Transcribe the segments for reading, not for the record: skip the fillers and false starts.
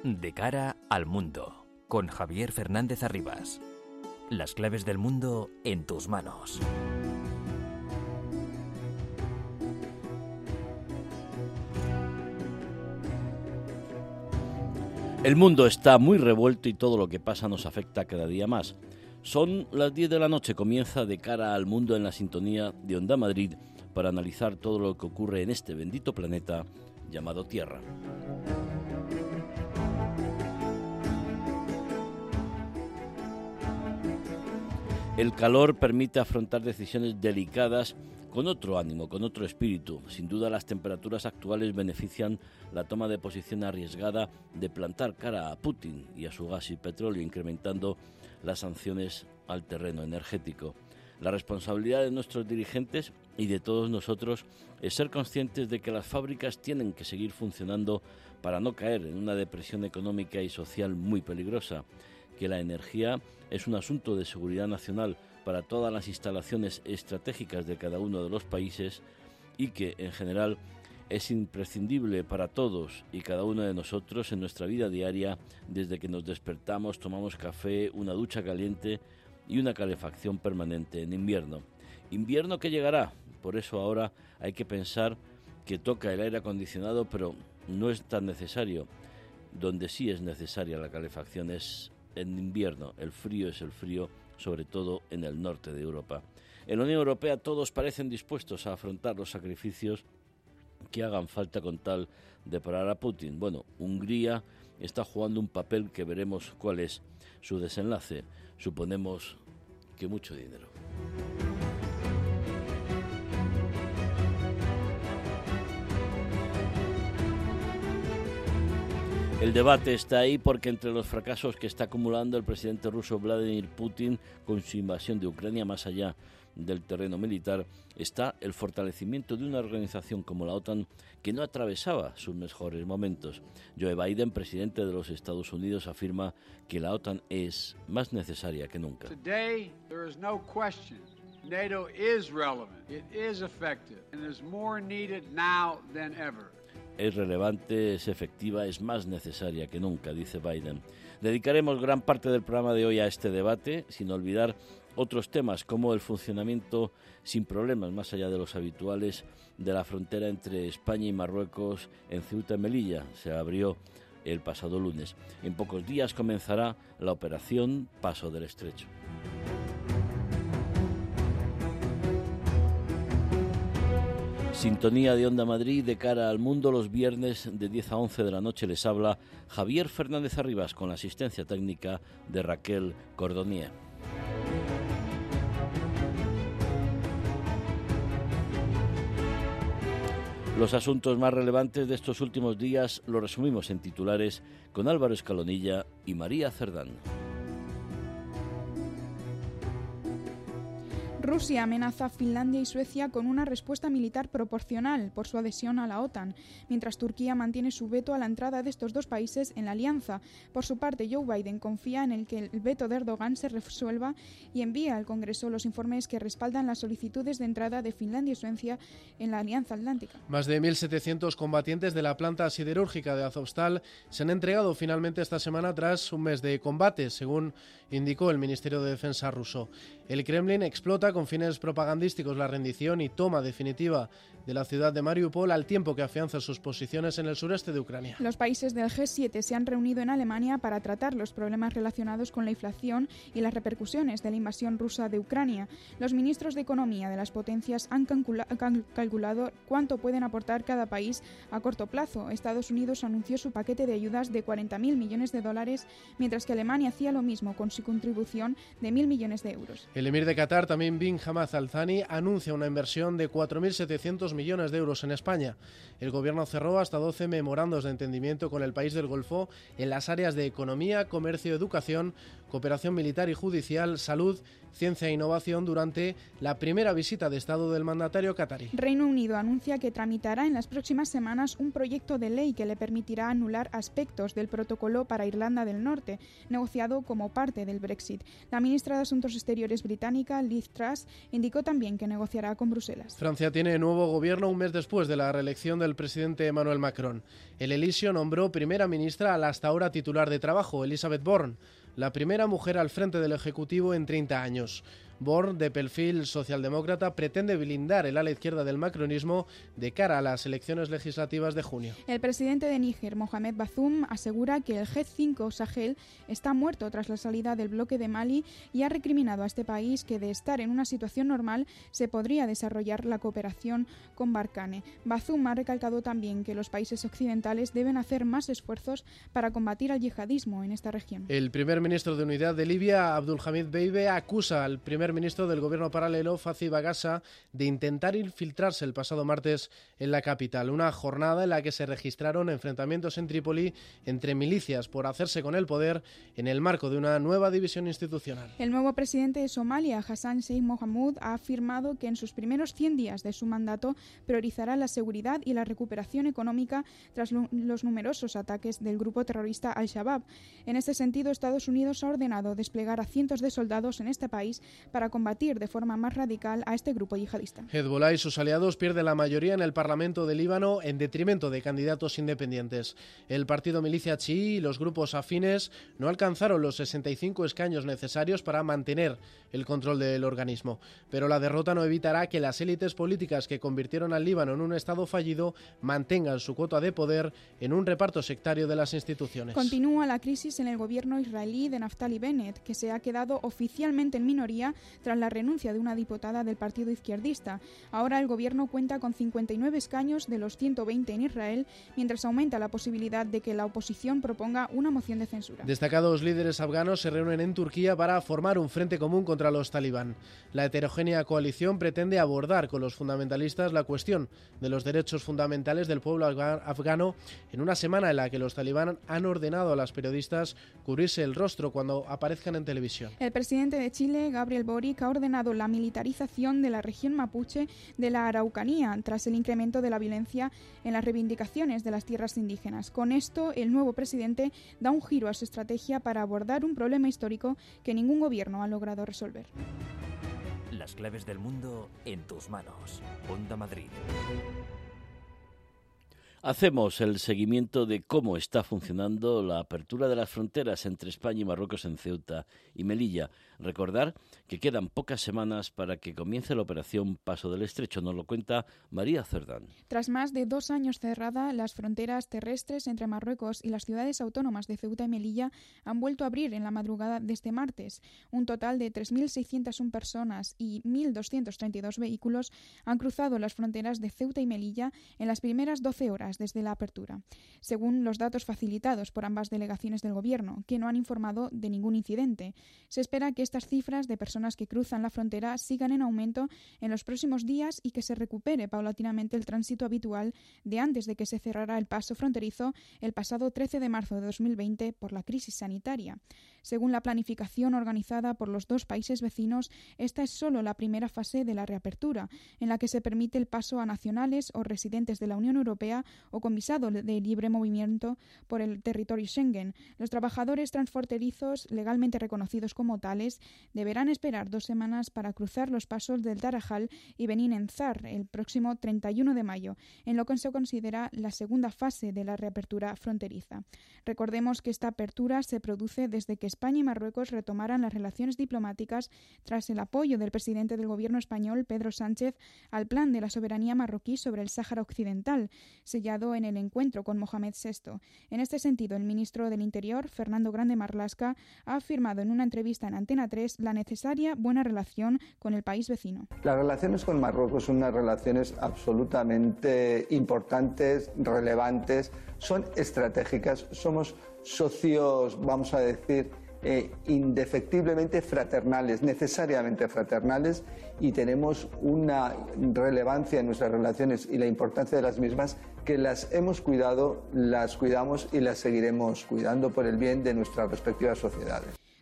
De cara al mundo, con Javier Fernández Arribas. Las claves del mundo en tus manos. El mundo está muy revuelto y todo lo que pasa nos afecta cada día más. Son las 10 de la noche, comienza De cara al mundo en la sintonía de Onda Madrid para analizar todo lo que ocurre en este bendito planeta llamado Tierra. El calor permite afrontar decisiones delicadas con otro ánimo, con otro espíritu. Sin duda, las temperaturas actuales benefician la toma de posición arriesgada de plantar cara a Putin y a su gas y petróleo, incrementando las sanciones al terreno energético. La responsabilidad de nuestros dirigentes y de todos nosotros es ser conscientes de que las fábricas tienen que seguir funcionando para no caer en una depresión económica y social muy peligrosa, que la energía es un asunto de seguridad nacional para todas las instalaciones estratégicas de cada uno de los países y que, en general, es imprescindible para todos y cada uno de nosotros en nuestra vida diaria, desde que nos despertamos, tomamos café, una ducha caliente y una calefacción permanente en invierno. Invierno que llegará, por eso ahora hay que pensar que toca el aire acondicionado, pero no es tan necesario. Donde sí es necesaria la calefacción es en invierno. El frío es el frío, sobre todo en el norte de Europa. En la Unión Europea todos parecen dispuestos a afrontar los sacrificios que hagan falta con tal de parar a Putin. Bueno, Hungría está jugando un papel que veremos cuál es su desenlace. Suponemos que mucho dinero. El debate está ahí porque entre los fracasos que está acumulando el presidente ruso Vladimir Putin con su invasión de Ucrania más allá del terreno militar, está el fortalecimiento de una organización como la OTAN que no atravesaba sus mejores momentos. Joe Biden, presidente de los Estados Unidos, afirma que la OTAN es más necesaria que nunca. Today, there is no question. NATO is relevant, it is effective, and is more needed now than ever. Es relevante, es efectiva, es más necesaria que nunca, dice Biden. Dedicaremos gran parte del programa de hoy a este debate, sin olvidar otros temas como el funcionamiento sin problemas, más allá de los habituales, de la frontera entre España y Marruecos en Ceuta y Melilla. Se abrió el pasado lunes. En pocos días comenzará la operación Paso del Estrecho. Sintonía de Onda Madrid de cara al mundo los viernes de 10 a 11 de la noche. Les habla Javier Fernández Arribas con la asistencia técnica de Raquel Cordonier. Los asuntos más relevantes de estos últimos días los resumimos en titulares con Álvaro Escalonilla y María Cerdán. Rusia amenaza a Finlandia y Suecia con una respuesta militar proporcional por su adhesión a la OTAN, mientras Turquía mantiene su veto a la entrada de estos dos países en la alianza. Por su parte, Joe Biden confía en el que el veto de Erdogan se resuelva y envía al Congreso los informes que respaldan las solicitudes de entrada de Finlandia y Suecia en la Alianza Atlántica. Más de 1.700 combatientes de la planta siderúrgica de Azovstal se han entregado finalmente esta semana tras un mes de combate, según indicó el Ministerio de Defensa ruso. El Kremlin explota con fines propagandísticos la rendición y toma definitiva de la ciudad de Mariupol, al tiempo que afianza sus posiciones en el sureste de Ucrania. Los países del G7 se han reunido en Alemania para tratar los problemas relacionados con la inflación y las repercusiones de la invasión rusa de Ucrania. Los ministros de Economía de las potencias han calculado cuánto pueden aportar cada país a corto plazo. Estados Unidos anunció su paquete de ayudas de 40.000 millones de dólares, mientras que Alemania hacía lo mismo con su contribución de 1.000 millones de euros. El emir de Qatar, Tamim bin Hamad Al Thani, anuncia una inversión de 4.700 millones de euros en España. El gobierno cerró hasta 12 memorandos de entendimiento con el país del Golfo en las áreas de economía, comercio, educación, cooperación militar y judicial, salud, ciencia e innovación durante la primera visita de Estado del mandatario catarí. Reino Unido anuncia que tramitará en las próximas semanas un proyecto de ley que le permitirá anular aspectos del protocolo para Irlanda del Norte, negociado como parte del Brexit. La ministra de Asuntos Exteriores británica, Liz Truss, indicó también que negociará con Bruselas. Francia tiene nuevo gobierno un mes después de la reelección del presidente Emmanuel Macron. El Elíseo nombró primera ministra a la hasta ahora titular de trabajo, Elisabeth Borne, la primera mujer al frente del Ejecutivo en 30 años. Borne, de perfil socialdemócrata, pretende blindar el ala izquierda del macronismo de cara a las elecciones legislativas de junio. El presidente de Níger, Mohamed Bazoum, asegura que el G5 Sahel está muerto tras la salida del bloque de Mali y ha recriminado a este país que, de estar en una situación normal, se podría desarrollar la cooperación con Barkhane. Bazoum ha recalcado también que los países occidentales deben hacer más esfuerzos para combatir al yihadismo en esta región. El primer ministro de Unidad de Libia, Abdulhamid Deibe, acusa al primer ministro del gobierno paralelo, Fathi Bagassa, de intentar infiltrarse el pasado martes en la capital. Una jornada en la que se registraron enfrentamientos en Trípoli entre milicias por hacerse con el poder en el marco de una nueva división institucional. El nuevo presidente de Somalia, Hassan Sheikh Mohamud, ha afirmado que en sus primeros 100 días de su mandato priorizará la seguridad y la recuperación económica tras los numerosos ataques del grupo terrorista Al-Shabaab. En este sentido, Estados Unidos ha ordenado desplegar a cientos de soldados en este país para combatir de forma más radical a este grupo yihadista. Hezbollah y sus aliados pierden la mayoría en el Parlamento de Líbano en detrimento de candidatos independientes. El partido milicia chií y los grupos afines no alcanzaron los 65 escaños necesarios para mantener el control del organismo. Pero la derrota no evitará que las élites políticas que convirtieron al Líbano en un estado fallido mantengan su cuota de poder en un reparto sectario de las instituciones. Continúa la crisis en el gobierno israelí de Naftali Bennett, que se ha quedado oficialmente en minoría tras la renuncia de una diputada del partido izquierdista. Ahora el gobierno cuenta con 59 escaños de los 120 en Israel, mientras aumenta la posibilidad de que la oposición proponga una moción de censura. Destacados líderes afganos se reúnen en Turquía para formar un frente común contra los talibán. La heterogénea coalición pretende abordar con los fundamentalistas la cuestión de los derechos fundamentales del pueblo afgano en una semana en la que los talibán han ordenado a las periodistas cubrirse el rostro cuando aparezcan en televisión. El presidente de Chile, Gabriel Boric, ha ordenado la militarización de la región mapuche de la Araucanía tras el incremento de la violencia en las reivindicaciones de las tierras indígenas. Con esto, el nuevo presidente da un giro a su estrategia para abordar un problema histórico que ningún gobierno ha logrado resolver. Las claves del mundo en tus manos. Onda Madrid. Hacemos el seguimiento de cómo está funcionando la apertura de las fronteras entre España y Marruecos en Ceuta y Melilla. Recordar que quedan pocas semanas para que comience la operación Paso del Estrecho. Nos lo cuenta María Cerdán. Tras más de 2 años cerrada, las fronteras terrestres entre Marruecos y las ciudades autónomas de Ceuta y Melilla han vuelto a abrir en la madrugada de este martes. Un total de 3.601 personas y 1.232 vehículos han cruzado las fronteras de Ceuta y Melilla en las primeras 12 horas desde la apertura, según los datos facilitados por ambas delegaciones del Gobierno, que no han informado de ningún incidente. Se espera que estas cifras de personas que cruzan la frontera sigan en aumento en los próximos días y que se recupere paulatinamente el tránsito habitual de antes de que se cerrara el paso fronterizo el pasado 13 de marzo de 2020 por la crisis sanitaria. Según la planificación organizada por los dos países vecinos, esta es solo la primera fase de la reapertura, en la que se permite el paso a nacionales o residentes de la Unión Europea o con visado de libre movimiento por el territorio Schengen. Los trabajadores transfronterizos legalmente reconocidos como tales deberán esperar 2 semanas para cruzar los pasos del Tarajal y Benin Enzar el próximo 31 de mayo, en lo que se considera la segunda fase de la reapertura fronteriza. Recordemos que esta apertura se produce desde que España y Marruecos retomaran las relaciones diplomáticas tras el apoyo del presidente del gobierno español, Pedro Sánchez, al plan de la soberanía marroquí sobre el Sáhara Occidental, sellado en el encuentro con Mohamed VI. En este sentido, el ministro del Interior, Fernando Grande Marlaska, ha afirmado en una entrevista en Antena 3 la necesaria buena relación con el país vecino. Las relaciones con Marruecos son unas relaciones absolutamente importantes, relevantes, son estratégicas, somos socios, vamos a decir, indefectiblemente fraternales, necesariamente fraternales, y tenemos una relevancia en nuestras relaciones y la importancia de las mismas que las hemos cuidado, las cuidamos y las seguiremos cuidando por el bien de nuestras respectivas sociedades.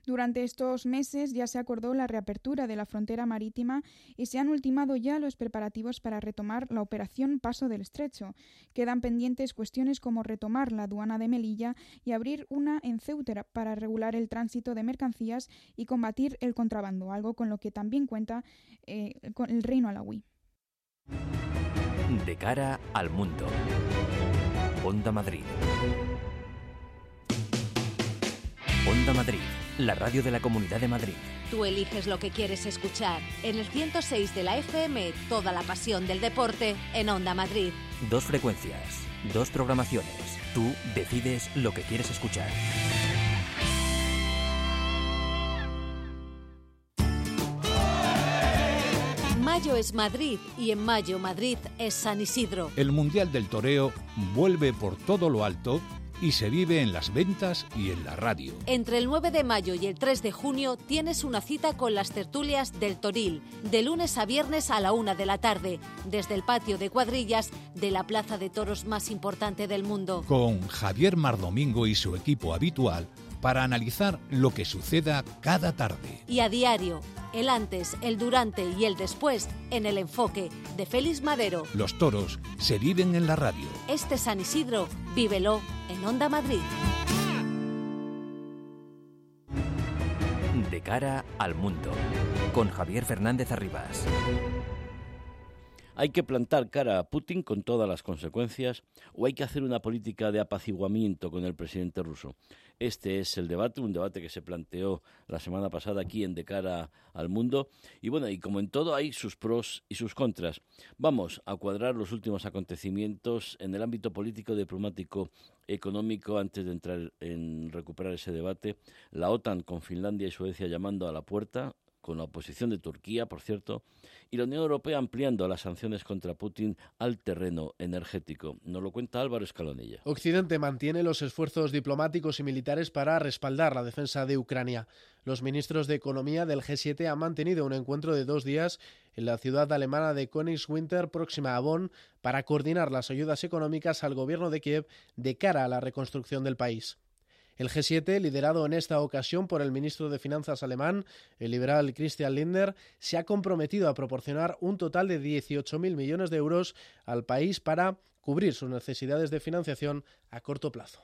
Durante estos meses ya se acordó la reapertura de la frontera marítima y se han ultimado ya los preparativos para retomar la operación Paso del Estrecho. Quedan pendientes cuestiones como retomar la aduana de Melilla y abrir una en Ceuta para regular el tránsito de mercancías y combatir el contrabando, algo con lo que también cuenta con el Reino Alauí. De cara al mundo. Onda Madrid. Onda Madrid, la radio de la Comunidad de Madrid. Tú eliges lo que quieres escuchar. En el 106 de la FM, toda la pasión del deporte en Onda Madrid. 2 frecuencias, 2 programaciones. Tú decides lo que quieres escuchar. Mayo es Madrid y en mayo Madrid es San Isidro. El Mundial del Toreo vuelve por todo lo alto y se vive en las ventas y en la radio. Entre el 9 de mayo y el 3 de junio tienes una cita con las tertulias del Toril, de lunes a viernes a la 1 de la tarde, desde el patio de cuadrillas de la plaza de toros más importante del mundo. Con Javier Mardomingo y su equipo habitual para analizar lo que suceda cada tarde. Y a diario, el antes, el durante y el después en El Enfoque de Félix Madero. Los toros se viven en la radio. Este San Isidro, vívelo en Onda Madrid. De cara al mundo, con Javier Fernández Arribas. ¿Hay que plantar cara a Putin con todas las consecuencias o hay que hacer una política de apaciguamiento con el presidente ruso? Este es el debate, un debate que se planteó la semana pasada aquí en De cara al mundo. Y bueno, y como en todo hay sus pros y sus contras. Vamos a cuadrar los últimos acontecimientos en el ámbito político, diplomático, económico antes de entrar en recuperar ese debate. La OTAN con Finlandia y Suecia llamando a la puerta, con la oposición de Turquía, por cierto, y la Unión Europea ampliando las sanciones contra Putin al terreno energético. Nos lo cuenta Álvaro Escalonilla. Occidente mantiene los esfuerzos diplomáticos y militares para respaldar la defensa de Ucrania. Los ministros de Economía del G7 han mantenido un encuentro de 2 días en la ciudad alemana de Königswinter, próxima a Bonn, para coordinar las ayudas económicas al gobierno de Kiev de cara a la reconstrucción del país. El G7, liderado en esta ocasión por el ministro de Finanzas alemán, el liberal Christian Lindner, se ha comprometido a proporcionar un total de 18.000 millones de euros al país para cubrir sus necesidades de financiación a corto plazo.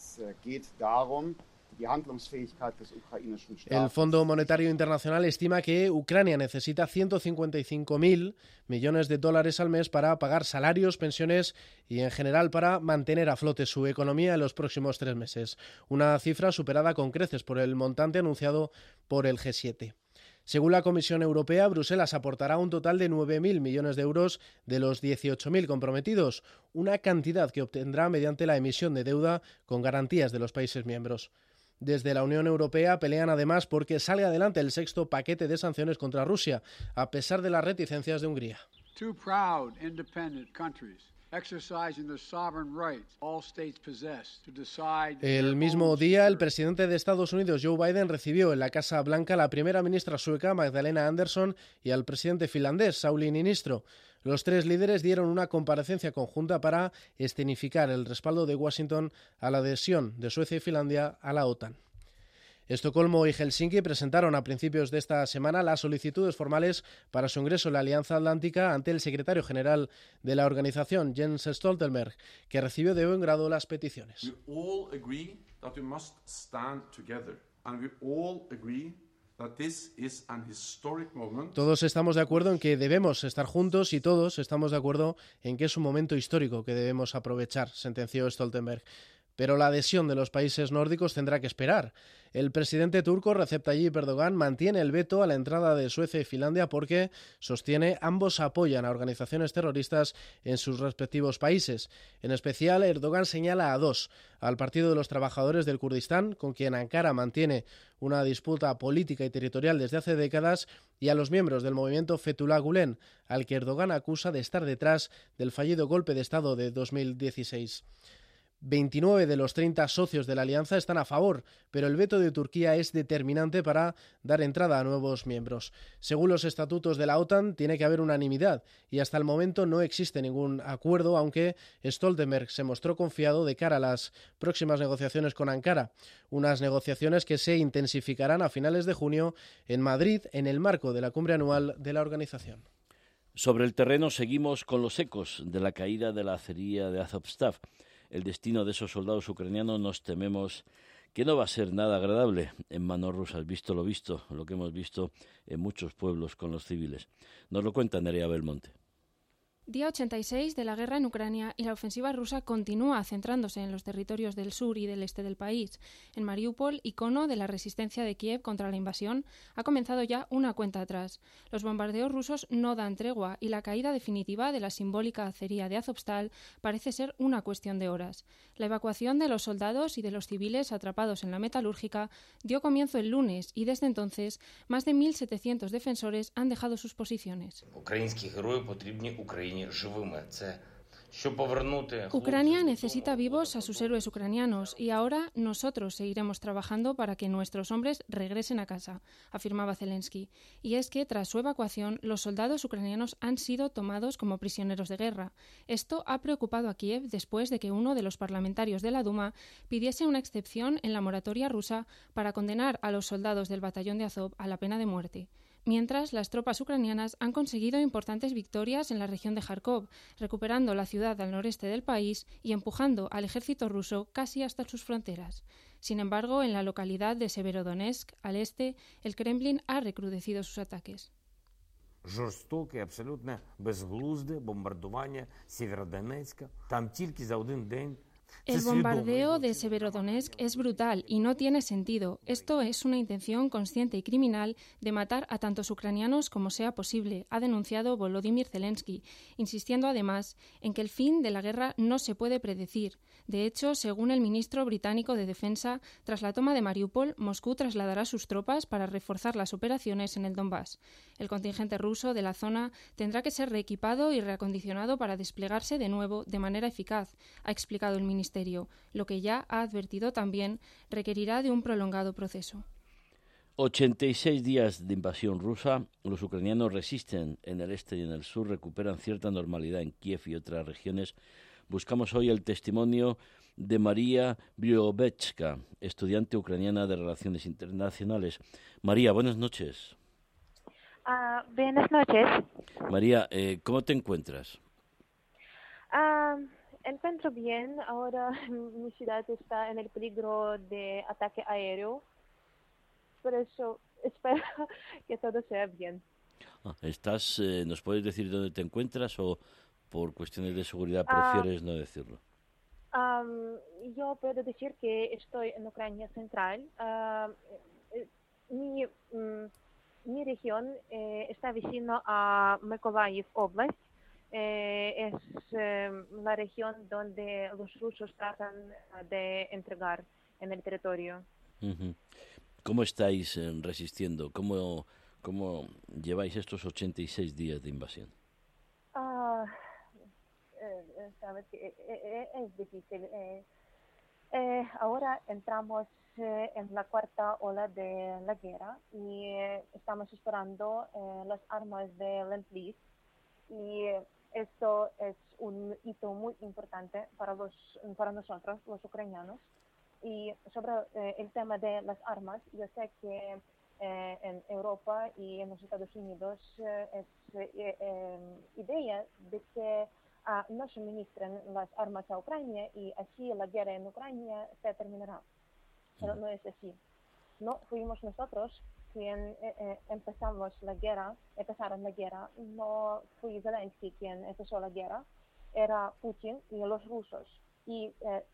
El Fondo Monetario Internacional estima que Ucrania necesita 155.000 millones de dólares al mes para pagar salarios, pensiones y en general para mantener a flote su economía en los próximos 3 meses. Una cifra superada con creces por el montante anunciado por el G7. Según la Comisión Europea, Bruselas aportará un total de 9.000 millones de euros de los 18.000 comprometidos, una cantidad que obtendrá mediante la emisión de deuda con garantías de los países miembros. Desde la Unión Europea pelean además porque salga adelante el 6º paquete de sanciones contra Rusia, a pesar de las reticencias de Hungría. Two proud, independent countries exercising the sovereign rights all states possess to decide. El mismo día, el presidente de Estados Unidos, Joe Biden, recibió en la Casa Blanca a la primera ministra sueca, Magdalena Andersson, y al presidente finlandés, Sauli Niinistö. Los 3 líderes dieron una comparecencia conjunta para escenificar el respaldo de Washington a la adhesión de Suecia y Finlandia a la OTAN. Estocolmo y Helsinki presentaron a principios de esta semana las solicitudes formales para su ingreso en la Alianza Atlántica ante el secretario general de la organización, Jens Stoltenberg, que recibió de buen grado las peticiones. Todos estamos de acuerdo en que debemos estar juntos y todos estamos de acuerdo en que es un momento histórico que debemos aprovechar, sentenció Stoltenberg. Pero la adhesión de los países nórdicos tendrá que esperar. El presidente turco Recep Tayyip Erdogan mantiene el veto a la entrada de Suecia y Finlandia porque, sostiene, ambos apoyan a organizaciones terroristas en sus respectivos países. En especial, Erdogan señala a 2, al Partido de los Trabajadores del Kurdistán, con quien Ankara mantiene una disputa política y territorial desde hace décadas, y a los miembros del movimiento Fethullah Gülen, al que Erdogan acusa de estar detrás del fallido golpe de Estado de 2016. 29 de los 30 socios de la alianza están a favor, pero el veto de Turquía es determinante para dar entrada a nuevos miembros. Según los estatutos de la OTAN, tiene que haber unanimidad y hasta el momento no existe ningún acuerdo, aunque Stoltenberg se mostró confiado de cara a las próximas negociaciones con Ankara, unas negociaciones que se intensificarán a finales de junio en Madrid en el marco de la cumbre anual de la organización. Sobre el terreno seguimos con los ecos de la caída de la acería de Azovstal. El destino de esos soldados ucranianos nos tememos que no va a ser nada agradable en manos rusas, visto, lo que hemos visto en muchos pueblos con los civiles. Nos lo cuenta Nerea Belmonte. Día 86 de la guerra en Ucrania y la ofensiva rusa continúa centrándose en los territorios del sur y del este del país. En Mariupol, icono de la resistencia de Kiev contra la invasión, ha comenzado ya una cuenta atrás. Los bombardeos rusos no dan tregua y la caída definitiva de la simbólica acería de Azovstal parece ser una cuestión de horas. La evacuación de los soldados y de los civiles atrapados en la metalúrgica dio comienzo el lunes y desde entonces más de 1.700 defensores han dejado sus posiciones. Ucrania necesita vivos a sus héroes ucranianos y ahora nosotros seguiremos trabajando para que nuestros hombres regresen a casa, afirmaba Zelensky. Y es que tras su evacuación, los soldados ucranianos han sido tomados como prisioneros de guerra. Esto ha preocupado a Kiev después de que uno de los parlamentarios de la Duma pidiese una excepción en la moratoria rusa para condenar a los soldados del batallón de Azov a la pena de muerte. Mientras, las tropas ucranianas han conseguido importantes victorias en la región de Kharkov, recuperando la ciudad al noreste del país y empujando al ejército ruso casi hasta sus fronteras. Sin embargo, en la localidad de Severodonetsk, al este, el Kremlin ha recrudecido sus ataques. Жорстоке, абсолютно безглузде бомбардування Сєвєродонецька. Там тільки за один день. El bombardeo de Severodonetsk es brutal y no tiene sentido. Esto es una intención consciente y criminal de matar a tantos ucranianos como sea posible, ha denunciado Volodymyr Zelensky, insistiendo además en que el fin de la guerra no se puede predecir. De hecho, según el ministro británico de Defensa, tras la toma de Mariupol, Moscú trasladará sus tropas para reforzar las operaciones en el Donbass. El contingente ruso de la zona tendrá que ser reequipado y reacondicionado para desplegarse de nuevo de manera eficaz, ha explicado el ministerio, lo que ya ha advertido también requerirá de un prolongado proceso. 86 días de invasión rusa, los ucranianos resisten en el este y en el sur, recuperan cierta normalidad en Kiev y otras regiones. Buscamos hoy el testimonio de María Briovechka, estudiante ucraniana de Relaciones Internacionales. María, buenas noches. Buenas noches. María, ¿cómo te encuentras? Encuentro bien. Ahora mi ciudad está en el peligro de ataque aéreo. Por eso espero que todo sea bien. ¿Nos puedes decir dónde te encuentras o por cuestiones de seguridad prefieres no decirlo? Yo puedo decir que estoy en Ucrania central. Mi región está vecino a Mykolaiv Oblast. Es la región donde los rusos tratan de entregar en el territorio. Uh-huh. ¿Cómo estáis resistiendo? ¿Cómo lleváis estos 86 días de invasión? Sabes que es difícil. Ahora entramos en la cuarta ola de la guerra y estamos esperando las armas de Lend-Lease. Y esto es un hito muy importante para nosotros, los ucranianos. Y sobre el tema de las armas, yo sé que en Europa y en los Estados Unidos es idea de que no suministren las armas a Ucrania y así la guerra en Ucrania se terminará. Pero no es así. No fuimos nosotros quien empezaron la guerra, no fue Zelensky quien empezó la guerra, era Putin y los rusos. Y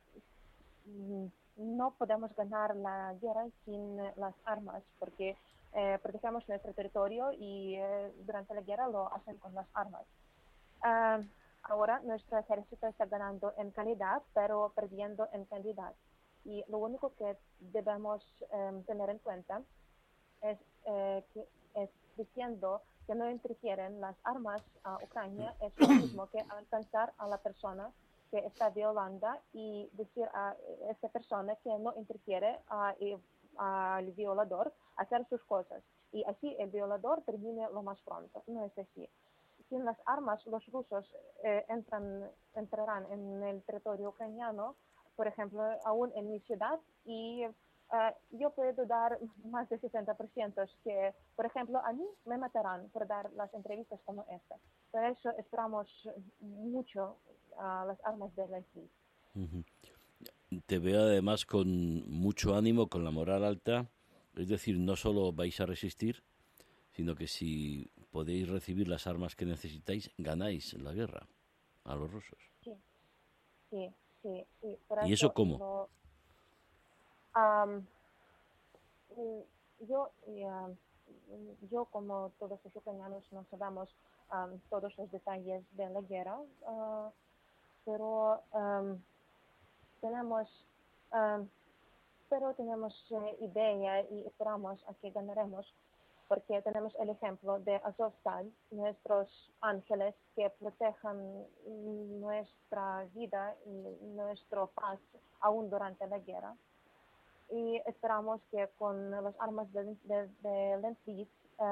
no podemos ganar la guerra sin las armas, porque protegemos nuestro territorio y durante la guerra lo hacen con las armas. Ahora nuestro ejército está ganando en calidad, pero perdiendo en cantidad. Y lo único que debemos tener en cuenta es diciendo que no interfieren las armas a Ucrania, es lo mismo que alcanzar a la persona que está violando y decir a esta persona que no interfiere al violador hacer sus cosas. Y así el violador termine lo más pronto. No es así. Sin las armas, los rusos entrarán en el territorio ucraniano, por ejemplo, aún en mi ciudad, y yo puedo dar más de 60% que, por ejemplo, a mí me matarán por dar las entrevistas como esta. Por eso esperamos mucho las armas de la ISIS. Te veo además con mucho ánimo, con la moral alta, es decir, no solo vais a resistir, sino que si podéis recibir las armas que necesitáis, ganáis la guerra a los rusos. Sí. ¿Y eso cómo? Yo, como todos los ucranianos, no sabemos todos los detalles de la guerra, pero tenemos idea y esperamos a que ganaremos, porque tenemos el ejemplo de Azovstal, nuestros ángeles que protegen nuestra vida y nuestra paz aún durante la guerra. Y esperamos que con las armas de Lend-Lease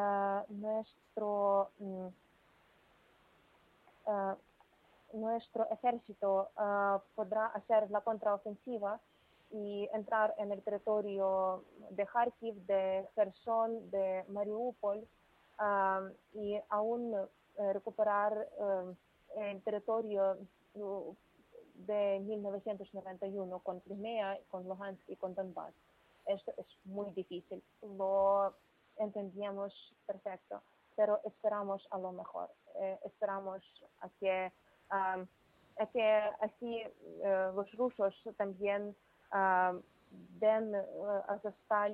nuestro ejército podrá hacer la contraofensiva y entrar en el territorio de Kharkiv, de Kherson, de Mariupol, y aún recuperar el territorio de 1991 con Crimea, con Luhansk y con Donbass. Esto es muy difícil, lo entendíamos perfecto, pero esperamos a lo mejor. Esperamos a que así los rusos también den a Azovstal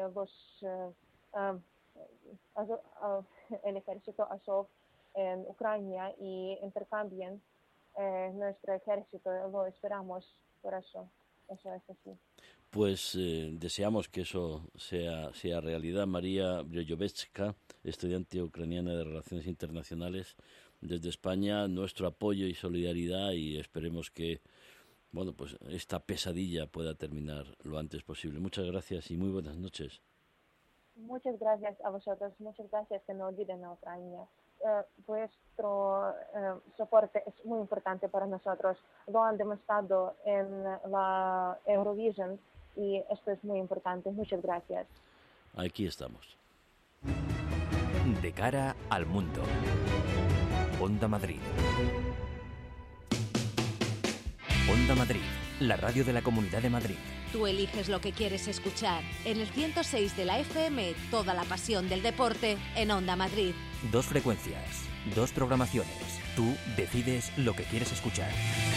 el ejército Azov en Ucrania y intercambien nuestro ejército. Lo esperamos, por eso es así. Pues deseamos que eso sea realidad. María Bryoyovechka, estudiante ucraniana de Relaciones Internacionales, desde España, nuestro apoyo y solidaridad, y esperemos que pues esta pesadilla pueda terminar lo antes posible. Muchas gracias y muy buenas noches. Muchas gracias a vosotros, muchas gracias, que no olviden a Ucrania. Vuestro soporte es muy importante para nosotros. Lo han demostrado en la Eurovision y esto es muy importante. Muchas gracias. Aquí estamos. De cara al mundo. Onda Madrid. Onda Madrid, la radio de la Comunidad de Madrid. Tú eliges lo que quieres escuchar. En el 106 de la FM, toda la pasión del deporte en Onda Madrid. 2 frecuencias, 2 programaciones. Tú decides lo que quieres escuchar.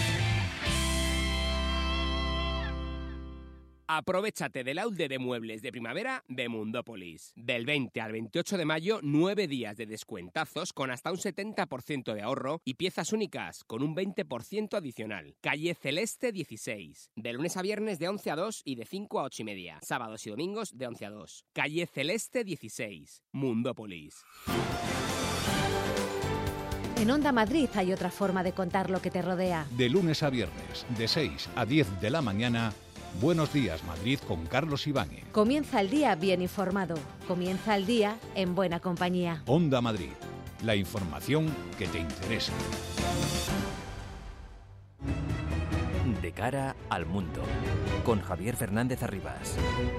Aprovechate del outlet de muebles de primavera de Mundópolis. Del 20 al 28 de mayo, 9 días de descuentazos con hasta un 70% de ahorro y piezas únicas con un 20% adicional. Calle Celeste 16. De lunes a viernes de 11 a 2 y de 5 a 8 y media. Sábados y domingos de 11 a 2. Calle Celeste 16. Mundópolis. En Onda Madrid hay otra forma de contar lo que te rodea. De lunes a viernes, de 6 a 10 de la mañana, Buenos Días Madrid con Carlos Ibáñez. Comienza el día bien informado. Comienza el día en buena compañía. Onda Madrid, la información que te interesa. De cara al mundo, con Javier Fernández Arribas.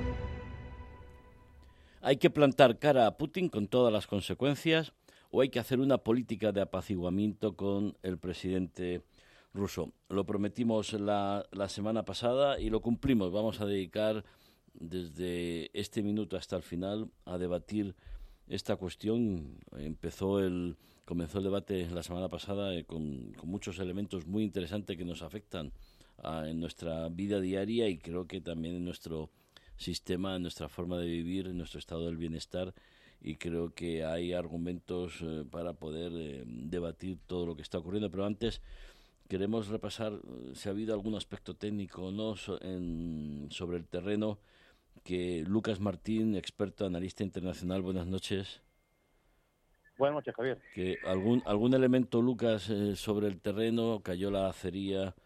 ¿Hay que plantar cara a Putin con todas las consecuencias o hay que hacer una política de apaciguamiento con el presidente ruso? Lo prometimos la semana pasada y lo cumplimos. Vamos a dedicar desde este minuto hasta el final a debatir esta cuestión. Comenzó el debate la semana pasada con muchos elementos muy interesantes que nos afectan en nuestra vida diaria y creo que también en nuestro sistema, en nuestra forma de vivir, en nuestro estado del bienestar, y creo que hay argumentos para poder debatir todo lo que está ocurriendo. Pero antes queremos repasar si ha habido algún aspecto técnico o no sobre el terreno, que Lucas Martín, experto, analista internacional, buenas noches. Buenas noches, Javier. Que algún elemento, Lucas, sobre el terreno, cayó la acería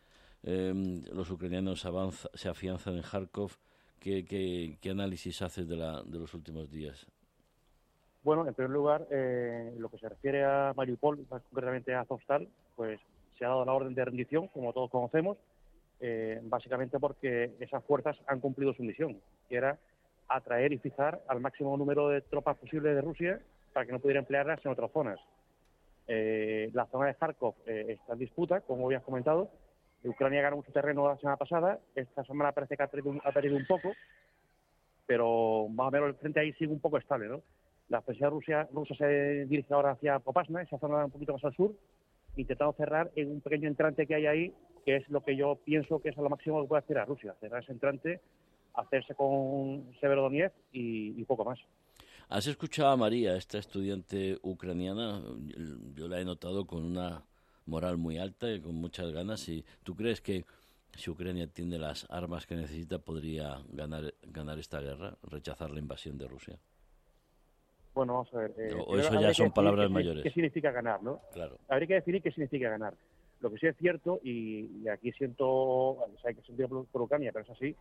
los ucranianos se afianzan en Kharkov. ¿Qué análisis haces de los últimos días? Bueno, en primer lugar, lo que se refiere a Mariupol, más concretamente a Azovstal, pues se ha dado la orden de rendición, como todos conocemos, básicamente porque esas fuerzas han cumplido su misión, que era atraer y fijar al máximo número de tropas posible de Rusia para que no pudiera emplearlas en otras zonas. La zona de Kharkov está en disputa, como habías comentado. Ucrania ganó mucho terreno la semana pasada, esta semana parece que ha perdido un poco, pero más o menos el frente ahí sigue un poco estable, ¿no? La ofensiva rusa se dirige ahora hacia Popasna, esa zona un poquito más al sur, intentando cerrar en un pequeño entrante que hay ahí, que es lo que yo pienso que es a lo máximo que puede hacer a Rusia, cerrar ese entrante, hacerse con Severodonetsk y poco más. ¿Has escuchado a María, esta estudiante ucraniana? Yo la he notado con una moral muy alta y con muchas ganas. ¿Y tú crees que si Ucrania tiene las armas que necesita podría ganar esta guerra, rechazar la invasión de Rusia? Bueno, vamos a ver. O eso ya son palabras mayores. ¿Qué significa ganar, no? Claro. Habría que definir qué significa ganar. Lo que sí es cierto, y aquí siento, hay que sentir por Ucrania, pero es así,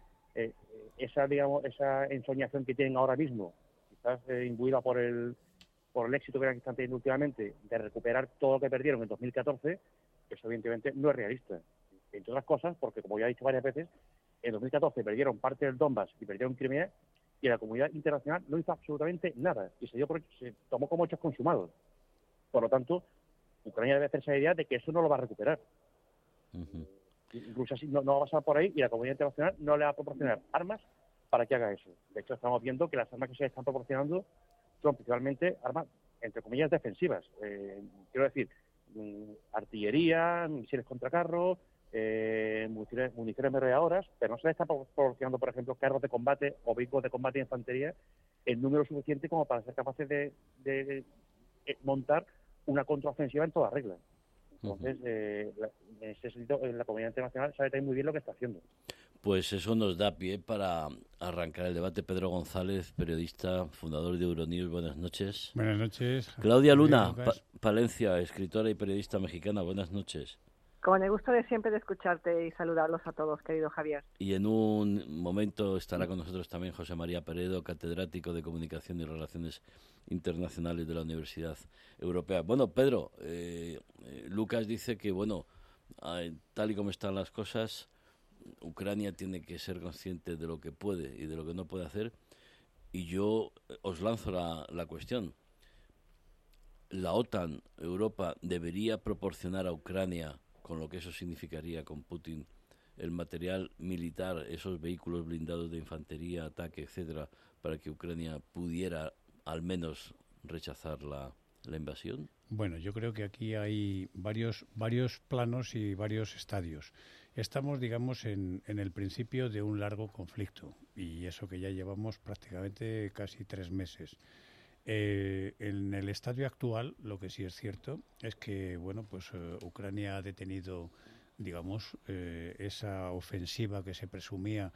esa ensoñación que tienen ahora mismo, quizás imbuida por el éxito que están teniendo últimamente, de recuperar todo lo que perdieron en 2014, eso evidentemente no es realista. Entre otras cosas, porque como ya he dicho varias veces, en 2014 perdieron parte del Donbass y perdieron Crimea, y la comunidad internacional no hizo absolutamente nada, y se tomó como hechos consumados. Por lo tanto, Ucrania debe hacerse la idea de que eso no lo va a recuperar. Incluso así no va a pasar por ahí, y la comunidad internacional no le va a proporcionar armas para que haga eso. De hecho, estamos viendo que las armas que se están proporcionando son principalmente armas, entre comillas, defensivas. Quiero decir, artillería, misiles contra carros, municiones ametralladoras, pero no se les está proporcionando, por ejemplo, carros de combate o vehículos de combate de infantería en número suficiente como para ser capaces de montar una contraofensiva en toda regla. Entonces, en ese sentido, la comunidad internacional sabe también muy bien lo que está haciendo. Pues eso nos da pie para arrancar el debate. Pedro González, periodista, fundador de Euronews, buenas noches. Buenas noches. Claudia Luna, Palencia, escritora y periodista mexicana, buenas noches. Con el gusto de siempre de escucharte y saludarlos a todos, querido Javier. Y en un momento estará con nosotros también José María Peredo, catedrático de Comunicación y Relaciones Internacionales de la Universidad Europea. Bueno, Pedro, Lucas dice que, bueno, tal y como están las cosas, Ucrania tiene que ser consciente de lo que puede y de lo que no puede hacer. Y yo os lanzo la cuestión. ¿La OTAN, Europa, debería proporcionar a Ucrania, con lo que eso significaría con Putin, el material militar, esos vehículos blindados de infantería, ataque, etcétera, para que Ucrania pudiera al menos rechazar la invasión? Bueno, yo creo que aquí hay varios planos y varios estadios. Estamos, digamos, en el principio de un largo conflicto, y eso que ya llevamos prácticamente casi 3 meses. En el estadio actual, lo que sí es cierto es que, bueno, pues Ucrania ha detenido, digamos, esa ofensiva que se presumía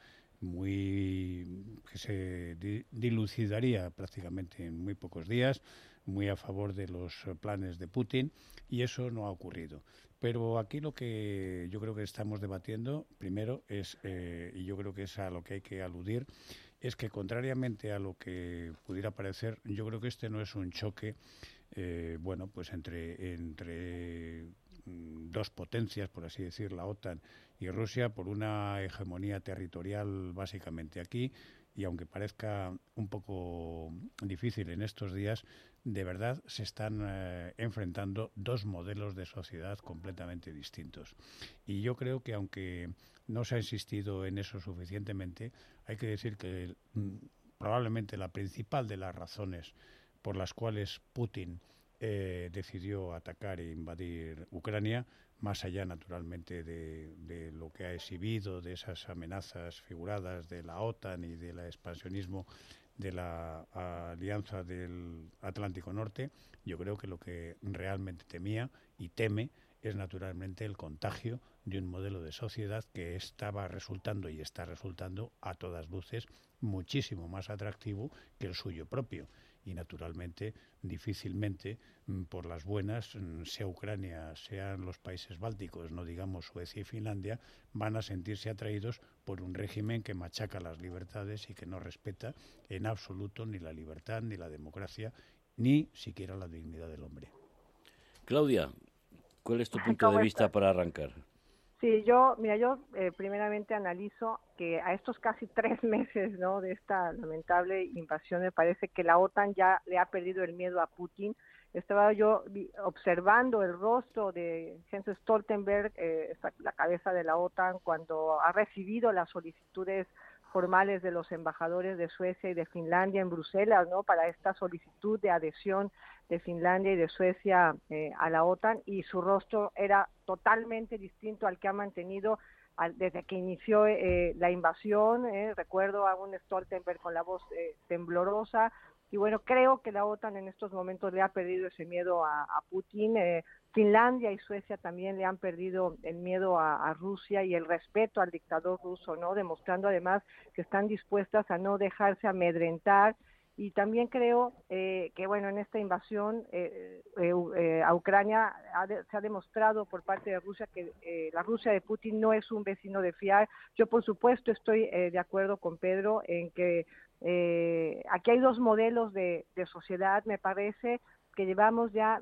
que se dilucidaría prácticamente en muy pocos días, muy a favor de los planes de Putin, y eso no ha ocurrido. Pero aquí lo que yo creo que estamos debatiendo primero es, y yo creo que es a lo que hay que aludir, es que contrariamente a lo que pudiera parecer, yo creo que este no es un choque, bueno, pues entre dos potencias, por así decir, la OTAN y Rusia, por una hegemonía territorial básicamente aquí, y aunque parezca un poco difícil en estos días, de verdad se están enfrentando dos modelos de sociedad completamente distintos. Y yo creo que aunque no se ha insistido en eso suficientemente, hay que decir que probablemente la principal de las razones por las cuales Putin decidió atacar e invadir Ucrania, más allá naturalmente de lo que ha exhibido, de esas amenazas figuradas de la OTAN y del expansionismo de la Alianza del Atlántico Norte, yo creo que lo que realmente temía y teme es naturalmente el contagio de un modelo de sociedad que estaba resultando y está resultando a todas luces muchísimo más atractivo que el suyo propio. y naturalmente difícilmente por las buenas, sea Ucrania, sean los países bálticos, no digamos Suecia y Finlandia, van a sentirse atraídos por un régimen que machaca las libertades y que no respeta en absoluto ni la libertad, ni la democracia, ni siquiera la dignidad del hombre. Claudia, ¿cuál es tu punto de vista para arrancar? Sí, yo primeramente analizo que a estos casi 3 meses, ¿no?, de esta lamentable invasión, me parece que la OTAN ya le ha perdido el miedo a Putin. Estaba yo observando el rostro de Jens Stoltenberg, la cabeza de la OTAN, cuando ha recibido las solicitudes formales de los embajadores de Suecia y de Finlandia en Bruselas, ¿no?, para esta solicitud de adhesión de Finlandia y de Suecia a la OTAN, y su rostro era totalmente distinto al que ha mantenido desde que inició la invasión. Recuerdo a un Stoltenberg con la voz temblorosa, y bueno, creo que la OTAN en estos momentos le ha perdido ese miedo a Putin. Finlandia y Suecia también le han perdido el miedo a Rusia y el respeto al dictador ruso, ¿no?, demostrando además que están dispuestas a no dejarse amedrentar. Y también creo que, bueno, en esta invasión a Ucrania se ha demostrado por parte de Rusia que la Rusia de Putin no es un vecino de fiar. Yo, por supuesto, estoy de acuerdo con Pedro en que aquí hay 2 modelos de sociedad. Me parece que llevamos ya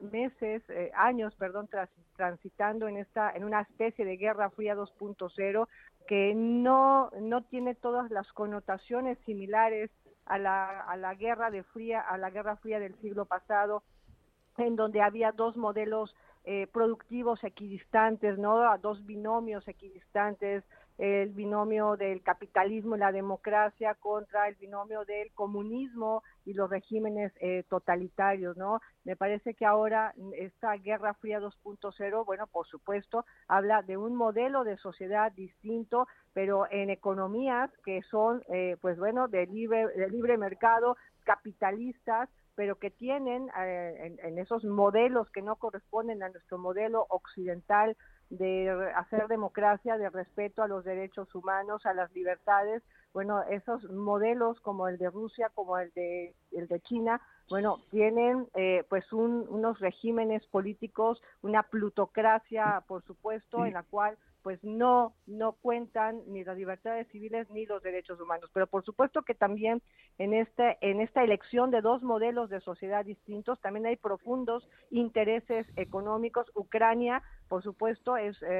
años, transitando en una especie de Guerra Fría 2.0 que no tiene todas las connotaciones similares a la Guerra Fría del siglo pasado, en donde había 2 modelos productivos equidistantes, ¿no?, 2 binomios equidistantes, el binomio del capitalismo y la democracia contra el binomio del comunismo y los regímenes totalitarios, ¿no? Me parece que ahora esta Guerra Fría 2.0, bueno, por supuesto, habla de un modelo de sociedad distinto, pero en economías que son, de libre mercado, capitalistas, pero que tienen en esos modelos que no corresponden a nuestro modelo occidental de hacer democracia, de respeto a los derechos humanos, a las libertades. Bueno, esos modelos como el de Rusia, como el de China, bueno, tienen unos regímenes políticos, una plutocracia, por supuesto, en la cual pues no cuentan ni las libertades civiles ni los derechos humanos. Pero por supuesto que también en esta elección de 2 modelos de sociedad distintos también hay profundos intereses económicos. Ucrania, por supuesto,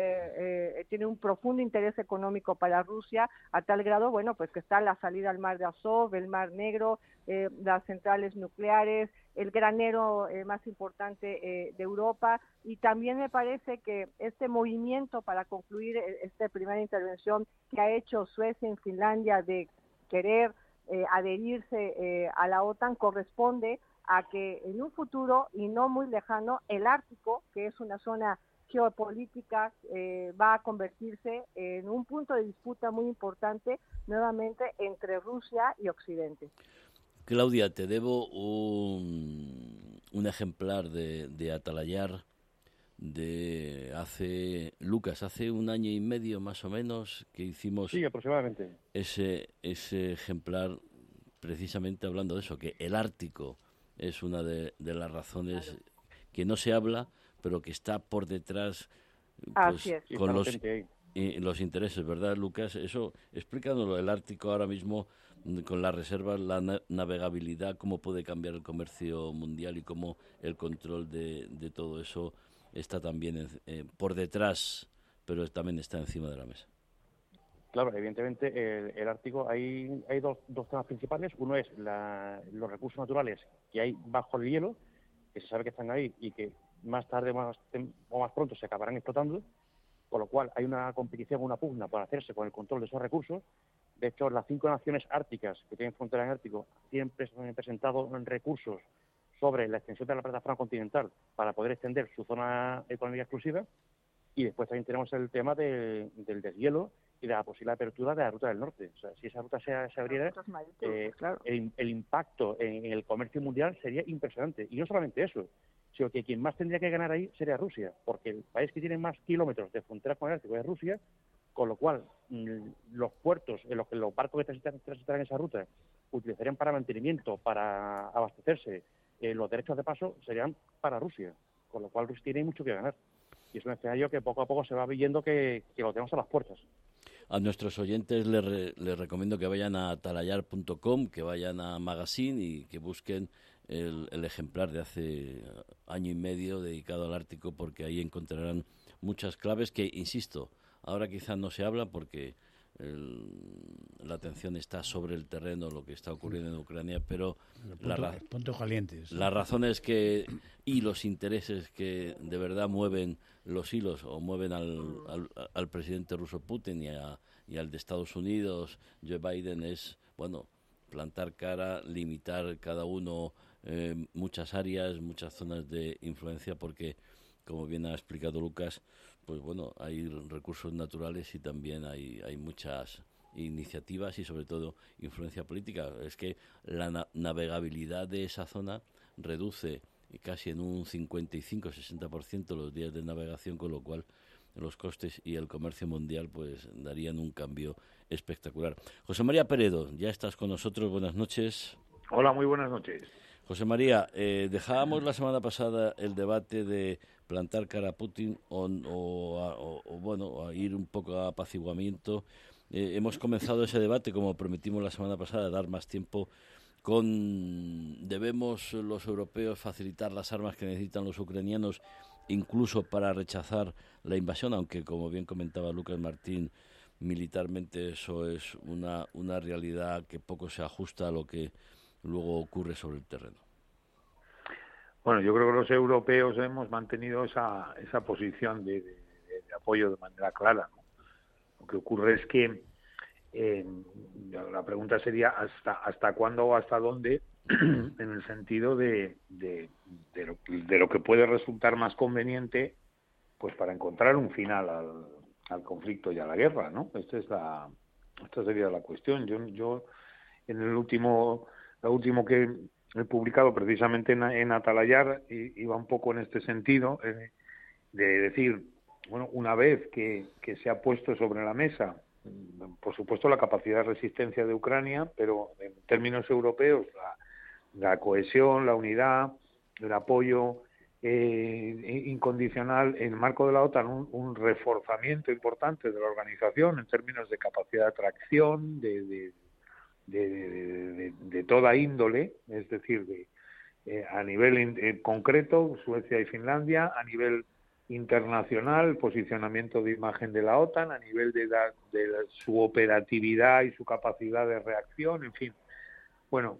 tiene un profundo interés económico para Rusia, a tal grado, bueno, pues que está la salida al mar de Azov, el mar Negro, las centrales nucleares, el granero más importante de Europa. Y también me parece que este movimiento, para concluir esta primera intervención que ha hecho Suecia en Finlandia de querer adherirse a la OTAN, corresponde a que en un futuro y no muy lejano el Ártico, que es una zona geopolítica, va a convertirse en un punto de disputa muy importante nuevamente entre Rusia y Occidente. Claudia, te debo un ejemplar de Atalayar de hace 1 año y medio más o menos que hicimos. Sí, aproximadamente. Ese ejemplar precisamente hablando de eso, que el Ártico es una de las razones que no se habla, pero que está por detrás con los intereses, ¿verdad, Lucas? Eso, explícanoslo, el Ártico ahora mismo con las reservas, la navegabilidad, cómo puede cambiar el comercio mundial y cómo el control de todo eso está también por detrás, pero también está encima de la mesa. Claro, evidentemente el Ártico, hay 2 temas principales. Uno es los recursos naturales que hay bajo el hielo, que se sabe que están ahí y que más tarde o más pronto se acabarán explotando, con lo cual hay una competición, una pugna para hacerse con el control de esos recursos. De hecho, las 5 naciones árticas que tienen frontera en Ártico siempre se han presentado recursos sobre la extensión de la plataforma continental para poder extender su zona económica exclusiva. Y después también tenemos el tema del deshielo y de la posible apertura de la ruta del norte. O sea, si esa ruta se abriera, claro, el impacto en el comercio mundial sería impresionante. Y no solamente eso, sino que quien más tendría que ganar ahí sería Rusia, porque el país que tiene más kilómetros de frontera con el Ártico es Rusia, con lo cual los puertos en los que los barcos que transitarán esa ruta utilizarían para mantenimiento, para abastecerse, los derechos de paso serían para Rusia, con lo cual Rusia tiene mucho que ganar. Y es un escenario que poco a poco se va viendo que lo tenemos a las puertas. A nuestros oyentes les recomiendo que vayan a atalayar.com, que vayan a Magazine y que busquen el ejemplar de hace año y medio dedicado al Ártico, porque ahí encontrarán muchas claves que, insisto, ahora quizás no se habla porque la atención está sobre el terreno, lo que está ocurriendo en Ucrania, pero puntos calientes. Las razones y los intereses que de verdad mueven los hilos o mueven al presidente ruso Putin y al de Estados Unidos, Joe Biden, es, bueno, plantar cara, limitar cada uno muchas áreas, muchas zonas de influencia, porque, como bien ha explicado Lucas, pues bueno, hay recursos naturales y también hay muchas iniciativas y sobre todo influencia política. Es que la navegabilidad de esa zona reduce casi en un 55-60% los días de navegación, con lo cual los costes y el comercio mundial pues darían un cambio espectacular. José María Peredo, ya estás con nosotros, buenas noches. Hola, muy buenas noches. José María, dejábamos la semana pasada el debate de plantar cara a Putin o bueno, a ir un poco a apaciguamiento. Hemos comenzado ese debate, como prometimos la semana pasada, dar más tiempo debemos los europeos facilitar las armas que necesitan los ucranianos, incluso para rechazar la invasión, aunque, como bien comentaba Lucas Martín, militarmente eso es una realidad que poco se ajusta a lo que luego ocurre sobre el terreno. Bueno, yo creo que los europeos hemos mantenido esa posición de apoyo de manera clara, ¿no? Lo que ocurre es que la pregunta sería hasta cuándo o hasta dónde, en el sentido de lo que puede resultar más conveniente, pues para encontrar un final al conflicto y a la guerra, ¿no? Esta sería la cuestión. Yo en lo último que he publicado precisamente en Atalayar iba un poco en este sentido, de decir, bueno, una vez que se ha puesto sobre la mesa, por supuesto, la capacidad de resistencia de Ucrania, pero en términos europeos la cohesión, la unidad, el apoyo incondicional en el marco de la OTAN, un reforzamiento importante de la organización en términos de capacidad de atracción, de toda índole, es decir, a nivel concreto, Suecia y Finlandia, a nivel internacional, posicionamiento de imagen de la OTAN, a nivel de su operatividad y su capacidad de reacción, en fin. Bueno,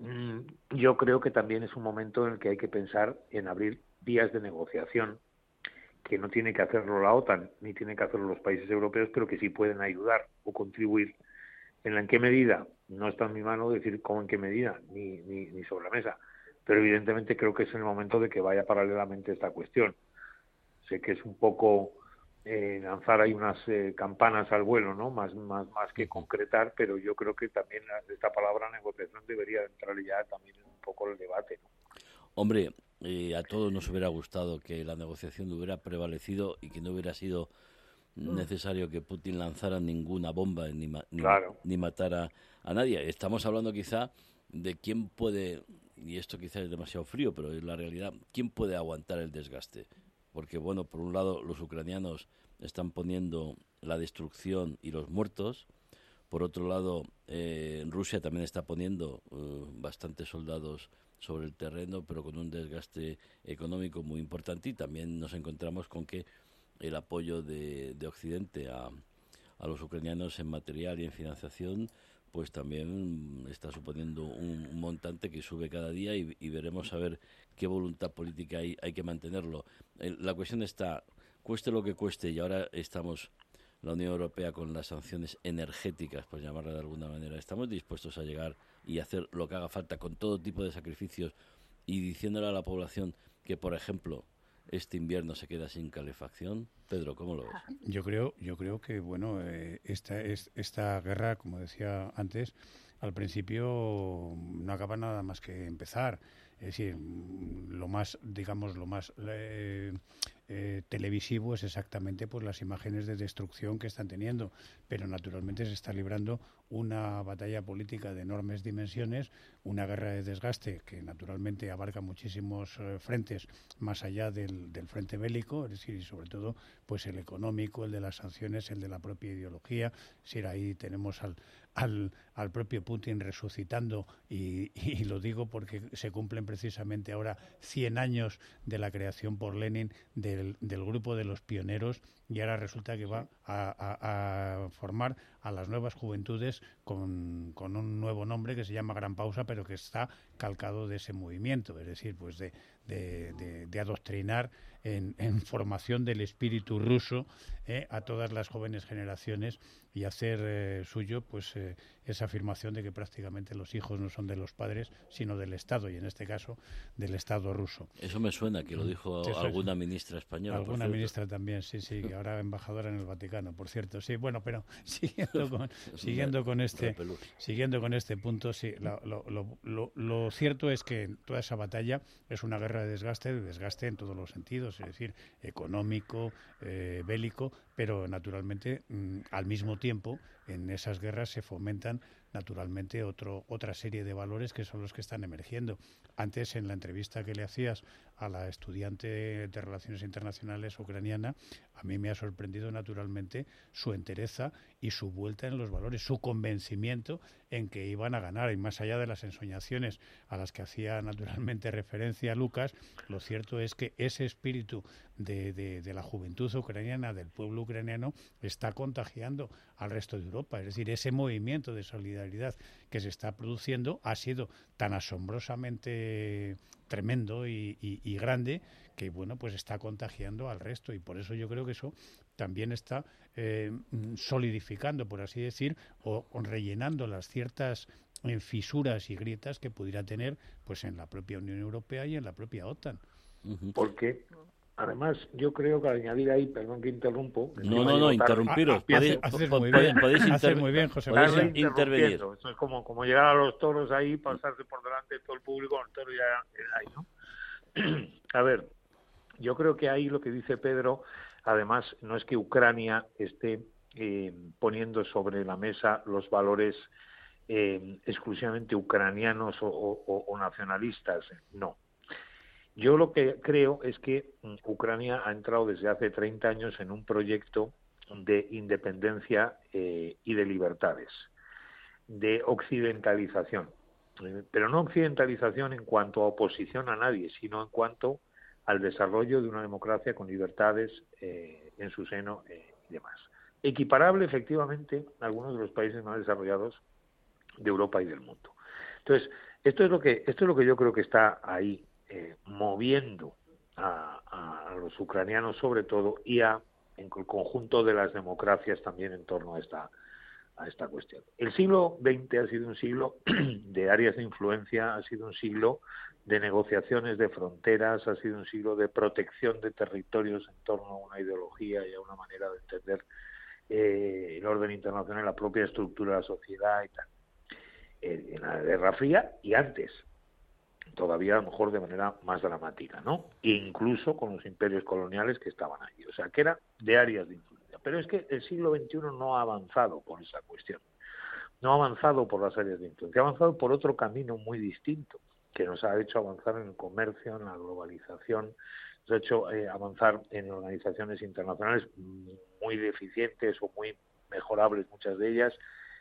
yo creo que también es un momento en el que hay que pensar en abrir vías de negociación, que no tiene que hacerlo la OTAN, ni tienen que hacerlo los países europeos, pero que sí pueden ayudar o contribuir. ¿En qué medida? No está en mi mano decir cómo, en qué medida, ni sobre la mesa. Pero evidentemente creo que es el momento de que vaya paralelamente esta cuestión. Sé que es un poco lanzar ahí unas campanas al vuelo, ¿no? Más que concretar, pero yo creo que también esta palabra negociación debería entrar ya también en un poco el debate, ¿no? Hombre, a todos nos hubiera gustado que la negociación hubiera prevalecido y que no hubiera sido necesario que Putin lanzara ninguna bomba ni matara a nadie. Estamos hablando quizá de quién puede, y esto quizá es demasiado frío, pero es la realidad, quién puede aguantar el desgaste. Porque, bueno, por un lado los ucranianos están poniendo la destrucción y los muertos, por otro lado Rusia también está poniendo bastantes soldados sobre el terreno, pero con un desgaste económico muy importante, y también nos encontramos con que el apoyo de Occidente a los ucranianos en material y en financiación pues también está suponiendo un montante que sube cada día, y veremos a ver qué voluntad política hay que mantenerlo. La cuestión está, cueste lo que cueste, y ahora estamos, la Unión Europea, con las sanciones energéticas, por llamarlo de alguna manera, estamos dispuestos a llegar y hacer lo que haga falta con todo tipo de sacrificios, y diciéndole a la población que, por ejemplo, este invierno se queda sin calefacción. Pedro, ¿cómo lo ves? Yo creo que, bueno, esta guerra, como decía antes, al principio no acaba nada más que empezar. Es decir, lo más televisivo es exactamente pues las imágenes de destrucción que están teniendo, pero naturalmente se está librando una batalla política de enormes dimensiones, una guerra de desgaste que naturalmente abarca muchísimos frentes más allá del frente bélico, es decir, y sobre todo pues el económico, el de las sanciones, el de la propia ideología. Es decir, ahí tenemos al propio Putin resucitando y lo digo porque se cumplen precisamente ahora 100 años de la creación por Lenin del grupo de los pioneros, y ahora resulta que va a formar a las nuevas juventudes con un nuevo nombre que se llama Gran Pausa, pero que está calcado de ese movimiento, es decir, pues de adoctrinar en formación del espíritu ruso a todas las jóvenes generaciones y hacer suyo pues esa afirmación de que prácticamente los hijos no son de los padres sino del Estado, y en este caso del Estado ruso. Eso me suena que lo dijo alguna ministra española. Alguna ministra también, sí, que ahora embajadora en el Vaticano, por cierto. Sí, bueno, pero siguiendo con este punto, sí, lo cierto es que toda esa batalla es una guerra de desgaste en todos los sentidos, es decir, económico, bélico, pero naturalmente al mismo tiempo en esas guerras se fomentan naturalmente otra serie de valores que son los que están emergiendo. Antes, en la entrevista que le hacías a la estudiante de Relaciones Internacionales ucraniana, a mí me ha sorprendido naturalmente su entereza y su vuelta en los valores, su convencimiento en que iban a ganar. Y más allá de las ensoñaciones a las que hacía naturalmente referencia Lucas, lo cierto es que ese espíritu de la juventud ucraniana, del pueblo ucraniano, está contagiando al resto de Europa. Es decir, ese movimiento de solidaridad que se está produciendo ha sido tan asombrosamente tremendo y grande que bueno, pues está contagiando al resto, y por eso yo creo que eso también está solidificando, por así decir, o rellenando las ciertas fisuras y grietas que pudiera tener pues en la propia Unión Europea y en la propia OTAN. Porque además yo creo que al añadir ahí, perdón que interrumpo. No, interrumpiros. Haces muy bien, José María. Intervenir. Eso es como llegar a los toros ahí, pasarse por delante de todo el público, el toro ya ahí, ¿no? A ver, yo creo que ahí lo que dice Pedro, además, no es que Ucrania esté poniendo sobre la mesa los valores exclusivamente ucranianos o nacionalistas, no. Yo lo que creo es que Ucrania ha entrado desde hace 30 años en un proyecto de independencia y de libertades, de occidentalización, pero no occidentalización en cuanto a oposición a nadie, sino en cuanto al desarrollo de una democracia con libertades en su seno y demás. Equiparable efectivamente a algunos de los países más desarrollados de Europa y del mundo. Entonces, esto es lo que yo creo que está ahí moviendo a los ucranianos sobre todo y en el conjunto de las democracias también en torno a esta cuestión. El siglo XX ha sido un siglo de áreas de influencia, ha sido un siglo de negociaciones de fronteras, ha sido un siglo de protección de territorios en torno a una ideología y a una manera de entender el orden internacional, la propia estructura de la sociedad y tal. En la Guerra Fría y antes, todavía a lo mejor de manera más dramática, ¿no? E incluso con los imperios coloniales que estaban allí, o sea, que era de áreas de influencia. Pero es que el siglo XXI no ha avanzado por esa cuestión, no ha avanzado por las áreas de influencia, ha avanzado por otro camino muy distinto, que nos ha hecho avanzar en el comercio, en la globalización, nos ha hecho avanzar en organizaciones internacionales muy deficientes o muy mejorables, muchas de ellas,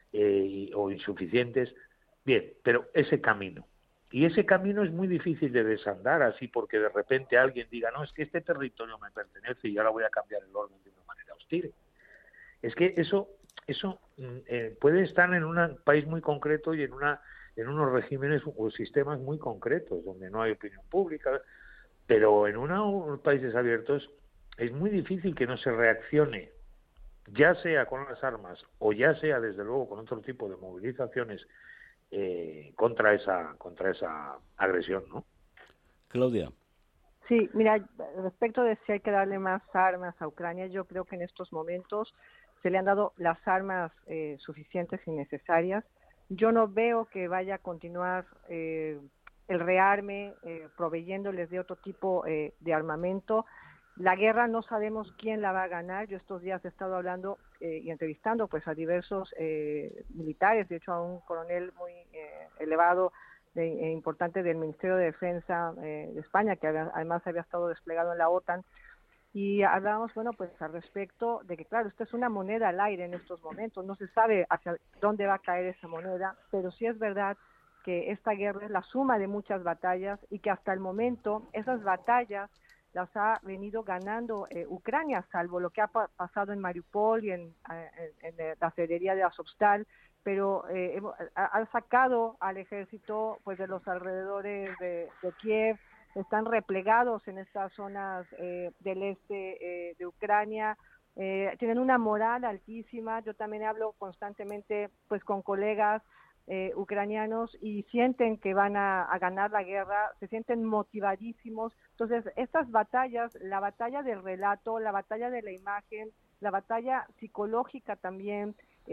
o insuficientes. Bien, pero ese camino es muy difícil de desandar así porque de repente alguien diga, no, es que este territorio me pertenece y ahora voy a cambiar el orden de una manera hostil. Es que eso puede estar en un país muy concreto y en unos regímenes o sistemas muy concretos donde no hay opinión pública, pero en unos países abiertos es muy difícil que no se reaccione, ya sea con las armas o ya sea desde luego con otro tipo de movilizaciones contra esa agresión, ¿no? Claudia. Sí, mira, respecto de si hay que darle más armas a Ucrania, yo creo que en estos momentos se le han dado las armas suficientes y necesarias. Yo no veo que vaya a continuar el rearme proveyéndoles de otro tipo de armamento. La guerra no sabemos quién la va a ganar. Yo estos días he estado hablando y entrevistando pues a diversos militares, de hecho a un coronel muy elevado, importante del Ministerio de Defensa de España, que además había estado desplegado en la OTAN, y hablábamos, bueno, pues al respecto de que, claro, esto es una moneda al aire en estos momentos, no se sabe hacia dónde va a caer esa moneda, pero sí es verdad que esta guerra es la suma de muchas batallas y que hasta el momento esas batallas las ha venido ganando Ucrania, salvo lo que ha pasado en Mariupol y en la artillería de Azovstal, pero ha sacado al ejército pues de los alrededores de Kiev, están replegados en estas zonas del este de Ucrania, tienen una moral altísima. Yo también hablo constantemente pues con colegas ucranianos y sienten que van a ganar la guerra, se sienten motivadísimos. Entonces, estas batallas, la batalla del relato, la batalla de la imagen, la batalla psicológica también,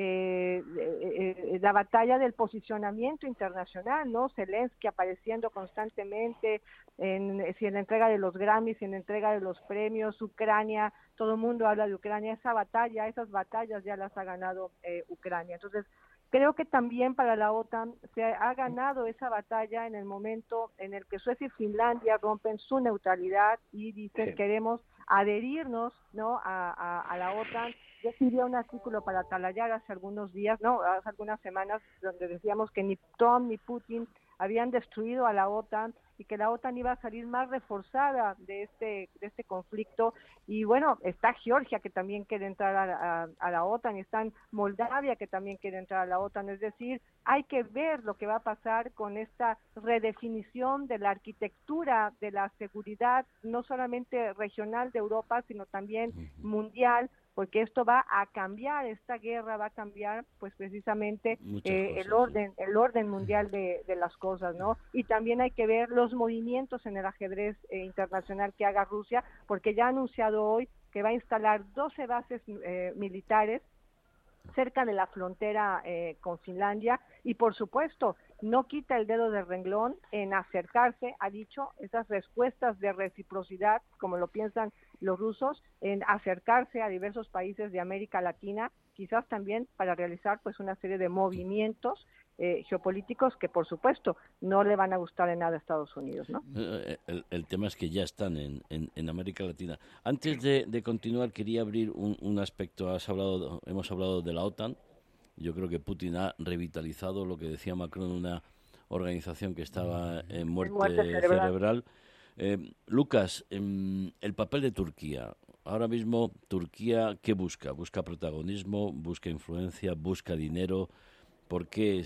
la batalla del posicionamiento internacional, ¿no? Zelensky apareciendo constantemente si en la entrega de los Grammys, si en la entrega de los premios, Ucrania, todo el mundo habla de Ucrania. Esas batallas ya las ha ganado Ucrania. Entonces, creo que también para la OTAN se ha ganado esa batalla en el momento en el que Suecia y Finlandia rompen su neutralidad y dicen queremos adherirnos, ¿no? a la OTAN. Yo escribí un artículo para Talayar hace algunos días, hace algunas semanas, donde decíamos que ni Trump ni Putin habían destruido a la OTAN y que la OTAN iba a salir más reforzada de este conflicto. Y bueno, está Georgia, que también quiere entrar a la OTAN, y está Moldavia, que también quiere entrar a la OTAN. Es decir, hay que ver lo que va a pasar con esta redefinición de la arquitectura de la seguridad, no solamente regional de Europa, sino también mundial, porque esto va a cambiar, esta guerra va a cambiar pues precisamente el orden mundial de las cosas, ¿no? Y también hay que ver los movimientos en el ajedrez internacional que haga Rusia, porque ya ha anunciado hoy que va a instalar 12 bases militares cerca de la frontera con Finlandia, y por supuesto no quita el dedo del renglón en acercarse, ha dicho, esas respuestas de reciprocidad, como lo piensan los rusos, en acercarse a diversos países de América Latina, quizás también para realizar pues una serie de movimientos geopolíticos que por supuesto no le van a gustar en nada a Estados Unidos, ¿no? El tema es que ya están en América Latina. Antes de continuar, quería abrir un aspecto. Hemos hablado de la OTAN. Yo creo que Putin ha revitalizado lo que decía Macron, una organización que estaba en muerte cerebral. Lucas, el papel de Turquía. Ahora mismo Turquía, ¿qué busca? Busca protagonismo, busca influencia, busca dinero. ¿Por qué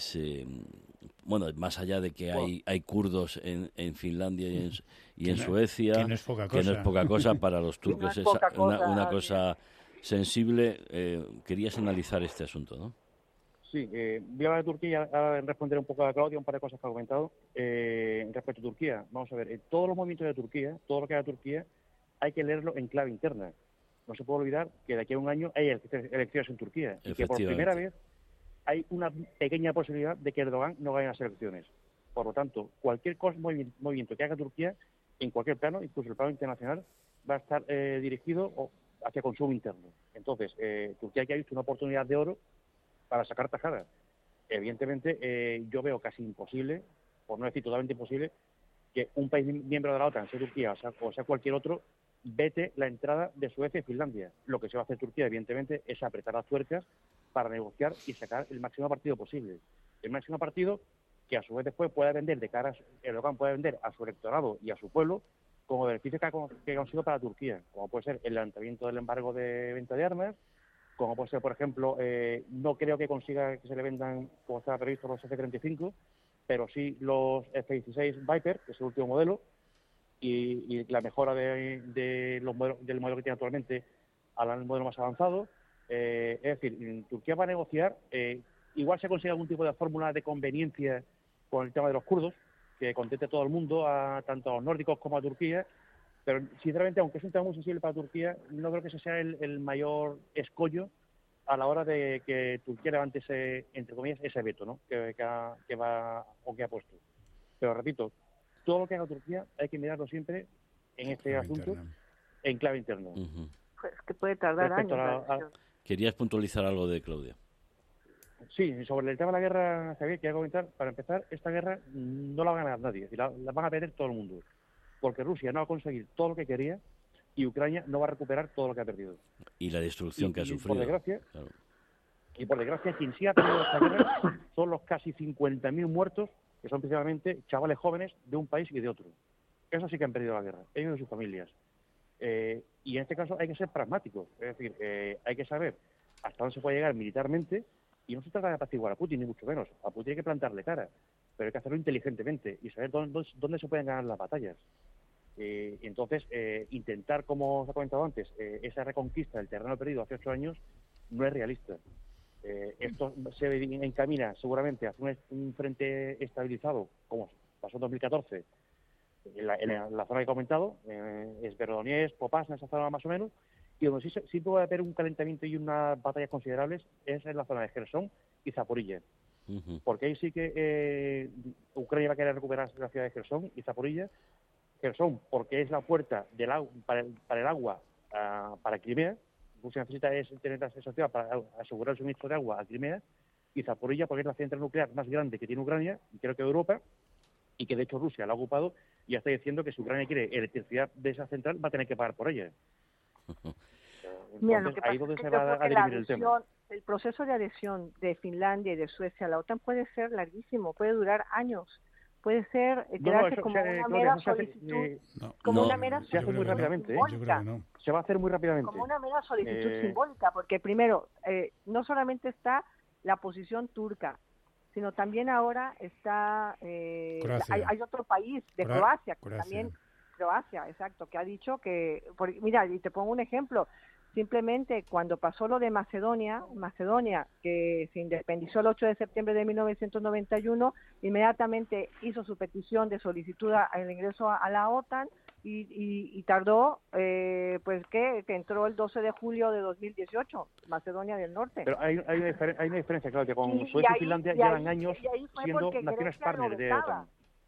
más allá de que hay kurdos en Finlandia y en Suecia, que no es poca cosa para los turcos, es una cosa sensible? Querías analizar este asunto, ¿no? Sí, voy a hablar de Turquía y ahora responder un poco a Claudia un par de cosas que ha comentado. Respecto a Turquía, vamos a ver, todos los movimientos de Turquía, todo lo que haga Turquía, hay que leerlo en clave interna. No se puede olvidar que de aquí a un año hay elecciones en Turquía y que por primera vez hay una pequeña posibilidad de que Erdogan no gane las elecciones. Por lo tanto, cualquier movimiento que haga Turquía, en cualquier plano, incluso el plano internacional, va a estar dirigido hacia consumo interno. Entonces, Turquía aquí ha visto una oportunidad de oro para sacar tajadas. Evidentemente, yo veo casi imposible, por no decir totalmente imposible, que un país miembro de la OTAN, sea Turquía o sea cualquier otro, vete la entrada de Suecia y Finlandia. Lo que se va a hacer Turquía, evidentemente, es apretar las tuercas para negociar y sacar el máximo partido posible. El máximo partido que a su vez después pueda vender Erdogan puede vender a su electorado y a su pueblo como beneficio que ha conseguido para Turquía, como puede ser el levantamiento del embargo de venta de armas, como puede ser, por ejemplo, no creo que consiga que se le vendan, como estaba previsto, los F-35, pero sí los F-16 Viper, que es el último modelo, y la mejora del modelo que tiene actualmente al modelo más avanzado. Es decir, Turquía va a negociar, igual se consigue algún tipo de fórmula de conveniencia con el tema de los kurdos, que contente a todo el mundo, tanto a los nórdicos como a Turquía, pero sinceramente, aunque es un tema muy sensible para Turquía, no creo que ese sea el mayor escollo a la hora de que Turquía levante entre comillas, ese veto, ¿no? que ha puesto. Pero repito, todo lo que haga Turquía hay que mirarlo siempre en este asunto en clave interna. Pues que puede tardar años. ¿Querías puntualizar algo de Claudia? Sí, sobre el tema de la guerra, Javier, quería comentar, para empezar, esta guerra no la va a ganar nadie, es decir, la van a perder todo el mundo, porque Rusia no va a conseguir todo lo que quería y Ucrania no va a recuperar todo lo que ha perdido. Y la destrucción que ha sufrido. Por desgracia, quien sí ha perdido esta guerra son los casi 50.000 muertos, que son principalmente chavales jóvenes de un país y de otro. Esos sí que han perdido la guerra, ellos y sus familias. Y en este caso hay que ser pragmáticos, es decir, hay que saber hasta dónde se puede llegar militarmente. Y no se trata de apaciguar a Putin, ni mucho menos. A Putin hay que plantarle cara, pero hay que hacerlo inteligentemente y saber dónde se pueden ganar las batallas. Entonces, intentar, como os he comentado antes, esa reconquista del terreno perdido hace 8 años no es realista. Esto se encamina seguramente hacia un frente estabilizado, como pasó en 2014, en la zona que he comentado, Sverdlovsk, Popasna, esa zona más o menos, y donde sí puede haber un calentamiento y unas batallas considerables es en la zona de Jersón y Zaporilla. Porque ahí sí que Ucrania va a querer recuperar la ciudad de Jersón y Zaporilla. Jersón, porque es la puerta para el agua para Crimea. Rusia necesita tener esa ciudad para asegurar el suministro de agua a Crimea. Y Zaporilla, porque es la central nuclear más grande que tiene Ucrania, y creo que Europa, y que de hecho Rusia la ha ocupado y ya está diciendo que si Ucrania quiere electricidad de esa central va a tener que pagar por ella. Mira, lo que pasa es que se va a dirimir el tema. El proceso de adhesión de Finlandia y de Suecia a la OTAN puede ser larguísimo, puede durar años, puede ser quedarse como una mera solicitud, se hace muy rápidamente, se va a hacer muy rápidamente, como una mera solicitud simbólica, porque primero no solamente está la posición turca, sino también ahora está hay otro país de Croacia, que también Croacia, exacto, que ha dicho que, mira, y te pongo un ejemplo, simplemente cuando pasó lo de Macedonia, que se independizó el 8 de septiembre de 1991, inmediatamente hizo su petición de solicitud al ingreso a la OTAN y tardó, pues que entró el 12 de julio de 2018, Macedonia del Norte. Pero hay una diferencia, Claudia, con Suecia y Finlandia llevan años siendo naciones partners de OTAN.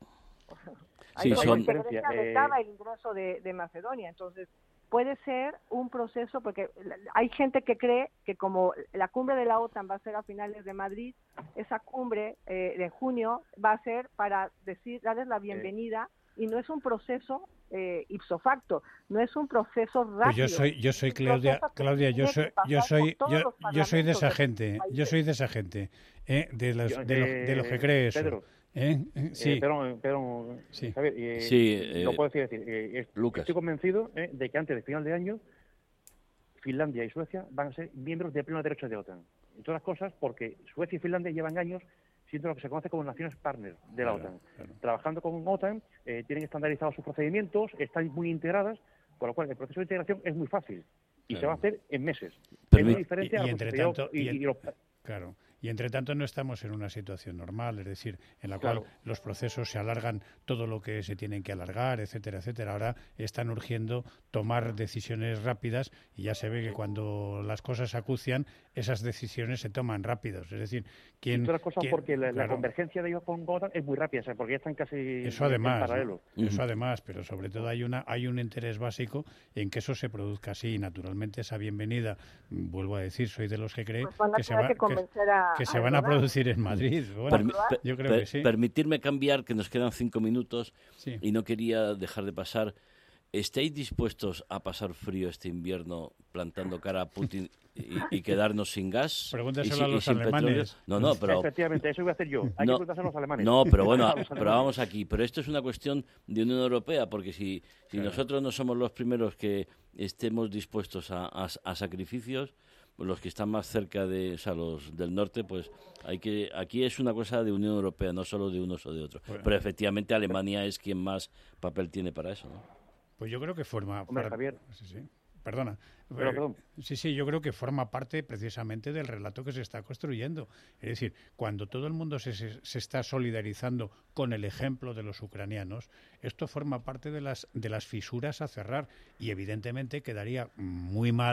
Sí, son... Grecia vetaba el ingreso de Macedonia, entonces puede ser un proceso, porque hay gente que cree que como la cumbre de la OTAN va a ser a finales de Madrid, esa cumbre de junio va a ser para darles la bienvenida, y no es un proceso ipso facto, no es un proceso rápido. Pues yo soy Claudia, yo soy de esa gente, de los que cree eso. Pedro, sí. Pero sí. Javier, lo puedo decir, Lucas. Estoy convencido de que antes de final de año Finlandia y Suecia van a ser miembros de pleno derecho de OTAN. Entre otras cosas porque Suecia y Finlandia llevan años siendo lo que se conoce como naciones partners de la OTAN. Trabajando con OTAN, tienen estandarizados sus procedimientos, están muy integradas, con lo cual el proceso de integración es muy fácil y se va a hacer en meses. Es muy diferente a lo que se Claro. Y entre tanto no estamos en una situación normal, es decir, en la cual los procesos se alargan todo lo que se tienen que alargar, etcétera, etcétera. Ahora están urgiendo tomar decisiones rápidas y ya se ve que cuando las cosas acucian, esas decisiones se toman rápidos. Es decir, porque la convergencia de ellos con OTAN es muy rápida, ¿sabes? Porque ya están casi en paralelo. Eso además, pero sobre todo hay un interés básico en que eso se produzca así. Naturalmente esa bienvenida, vuelvo a decir, soy de los que cree que se van a producir en Madrid. Bueno, yo creo que sí. Permitirme cambiar, que nos quedan 5 minutos y no quería dejar de pasar. ¿Estáis dispuestos a pasar frío este invierno plantando cara a Putin y quedarnos sin gas? Pregúntaselo a los alemanes. No, pero... Efectivamente, eso voy a hacer yo. Hay que preguntárselo a los alemanes. No, pero bueno, pero vamos aquí. Pero esto es una cuestión de Unión Europea, porque si nosotros no somos los primeros que estemos dispuestos a sacrificios, los que están más cerca los del norte, pues aquí es una cosa de Unión Europea, no solo de unos o de otros. Pero efectivamente Alemania es quien más papel tiene para eso, ¿no? Pues yo creo que forma... Javier. Sí. Perdona. Perdón. Sí, yo creo que forma parte precisamente del relato que se está construyendo. Es decir, cuando todo el mundo se está solidarizando con el ejemplo de los ucranianos, esto forma parte de las fisuras a cerrar y evidentemente quedaría muy mal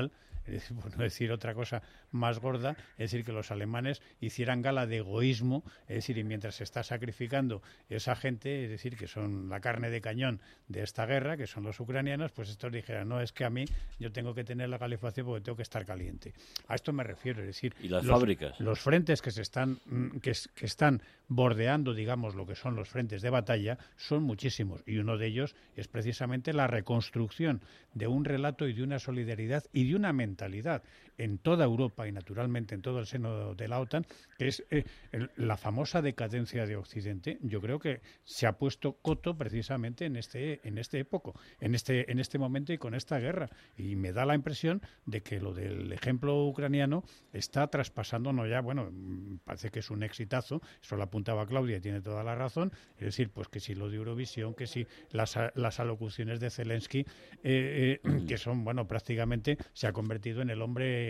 es decir, por no decir otra cosa más gorda, es decir, que los alemanes hicieran gala de egoísmo, es decir, y mientras se está sacrificando esa gente, es decir, que son la carne de cañón de esta guerra, que son los ucranianos, pues estos dijeran, no, es que a mí yo tengo que tener la calefacción porque tengo que estar caliente. A esto me refiero, es decir, y las fábricas. Los frentes que se están que están bordeando, digamos, lo que son los frentes de batalla, son muchísimos, y uno de ellos es precisamente la reconstrucción de un relato y de una solidaridad y de una mentalidad en toda Europa y naturalmente en todo el seno de la OTAN, que es la famosa decadencia de Occidente. Yo creo que se ha puesto coto precisamente en este momento y con esta guerra, y me da la impresión de que lo del ejemplo ucraniano está traspasando, no ya, bueno, parece que es un exitazo, eso lo apuntaba Claudia y tiene toda la razón, es decir, pues que si lo de Eurovisión, que si las alocuciones de Zelensky, que son, bueno, prácticamente se ha convertido en el hombre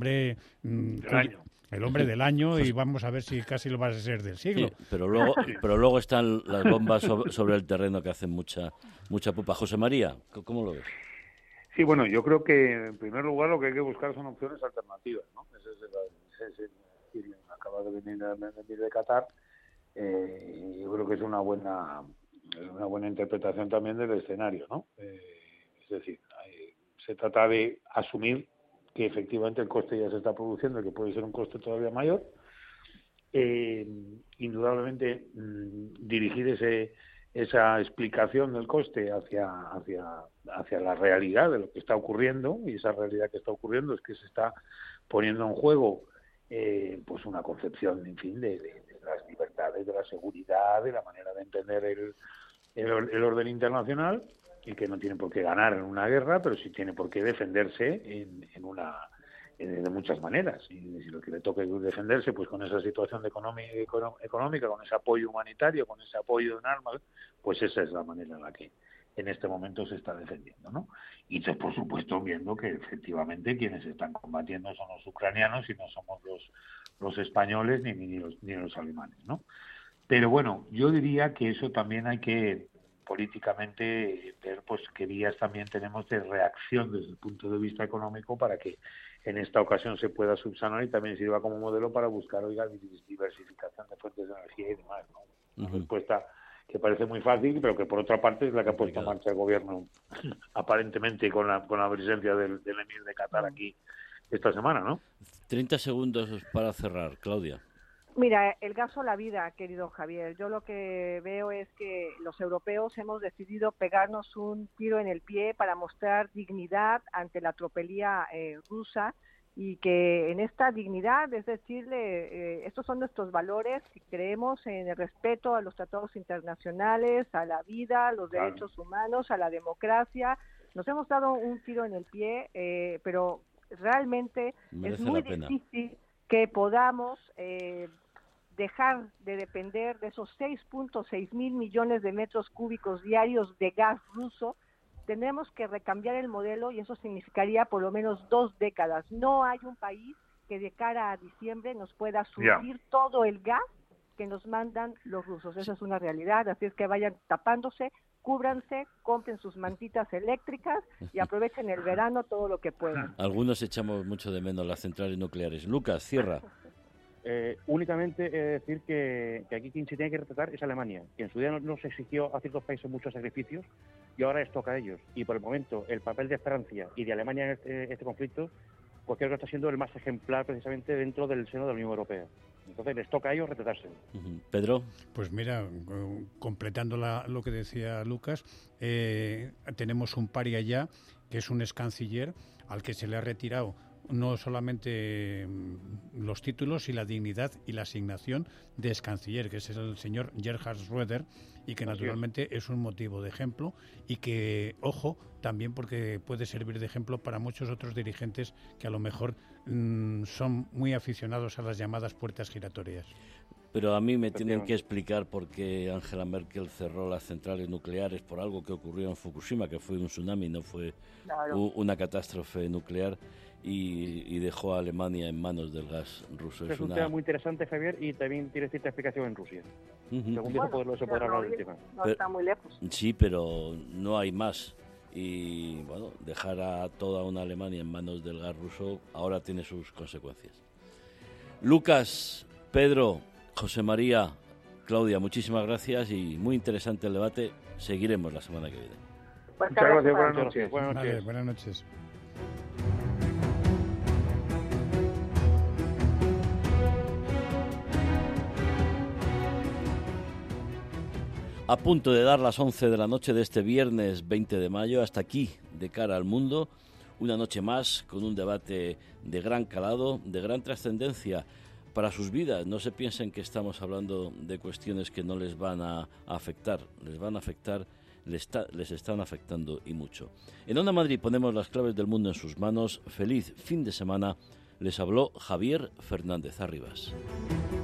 del año, y vamos a ver si casi lo va a ser del siglo. Sí, pero luego están las bombas sobre el terreno que hacen mucha pupa. José María, ¿cómo lo ves? Sí, bueno, yo creo que en primer lugar lo que hay que buscar son opciones alternativas, ¿no? Acaba de venir de Qatar, yo creo que es una buena interpretación también del escenario, ¿no? Es decir, se trata de asumir que efectivamente el coste ya se está produciendo y que puede ser un coste todavía mayor. Indudablemente dirigir esa explicación del coste hacia la realidad de lo que está ocurriendo, y esa realidad que está ocurriendo es que se está poniendo en juego pues una concepción, en fin, de las libertades, de la seguridad, de la manera de entender el orden internacional, y que no tiene por qué ganar en una guerra, pero sí tiene por qué defenderse de muchas maneras. Y si lo que le toque defenderse, pues con esa situación económica, con ese apoyo humanitario, con ese apoyo en armas, pues esa es la manera en la que en este momento se está defendiendo, ¿no? Y por supuesto viendo que efectivamente quienes están combatiendo son los ucranianos y no somos los españoles ni los alemanes, ¿no? Pero bueno, yo diría que eso también hay que políticamente ver pues qué vías también tenemos de reacción desde el punto de vista económico para que en esta ocasión se pueda subsanar y también sirva como modelo para buscar, diversificación de fuentes de energía y demás, ¿no? Una respuesta que parece muy fácil, pero que por otra parte es la que ha puesto en marcha el gobierno, aparentemente con la presencia del emir de Qatar aquí esta semana, ¿no? 30 segundos para cerrar, Claudia. Mira, el gas o la vida, querido Javier. Yo lo que veo es que los europeos hemos decidido pegarnos un tiro en el pie para mostrar dignidad ante la tropelía rusa, y que en esta dignidad, es decirle, estos son nuestros valores, que creemos en el respeto a los tratados internacionales, a la vida, a los derechos humanos, a la democracia. Nos hemos dado un tiro en el pie, pero realmente es muy difícil que podamos dejar de depender de esos 6.6 mil millones de metros cúbicos diarios de gas ruso. Tenemos que recambiar el modelo, y eso significaría por lo menos 2 décadas. No hay un país que de cara a diciembre nos pueda surtir todo el gas que nos mandan los rusos. Esa es una realidad, así es que vayan tapándose, cúbranse, compren sus mantitas eléctricas y aprovechen el verano todo lo que puedan. Algunos echamos mucho de menos las centrales nucleares. Lucas, cierra. Únicamente decir que aquí quien se tiene que retratar es Alemania, que en su día nos exigió a ciertos países muchos sacrificios y ahora les toca a ellos. Y por el momento el papel de Francia y de Alemania en este conflicto, pues creo que está siendo el más ejemplar precisamente dentro del seno de la Unión Europea. Entonces les toca a ellos retratarse. Pedro. Pues mira, completando lo que decía Lucas, tenemos un paria ya, que es un ex canciller al que se le ha retirado no solamente los títulos y la dignidad y la asignación de ex canciller, que es el señor Gerhard Schröder, y que naturalmente es un motivo de ejemplo, y que, ojo, también porque puede servir de ejemplo para muchos otros dirigentes que a lo mejor son muy aficionados a las llamadas puertas giratorias. Pero a mí me tienen que explicar por qué Angela Merkel cerró las centrales nucleares por algo que ocurrió en Fukushima, que fue un tsunami, no fue una catástrofe nuclear, y dejó a Alemania en manos del gas ruso. Es un tema muy interesante, Javier, y también tiene cierta explicación en Rusia. Algún día se podrá hablar del tema. No está muy lejos. Sí, pero no hay más. y bueno, dejar a toda una Alemania en manos del gas ruso ahora tiene sus consecuencias. Lucas, Pedro, José María, Claudia, muchísimas gracias y muy interesante el debate. Seguiremos la semana que viene. Muchas gracias, buenas noches. Vale, buenas noches. A punto de dar las 11 de la noche de este viernes 20 de mayo, hasta aquí, de cara al mundo, una noche más con un debate de gran calado, de gran trascendencia para sus vidas. No se piensen que estamos hablando de cuestiones que no les van a afectar, les van a afectar, les están afectando y mucho. En Onda Madrid ponemos las claves del mundo en sus manos. Feliz fin de semana. Les habló Javier Fernández Arribas.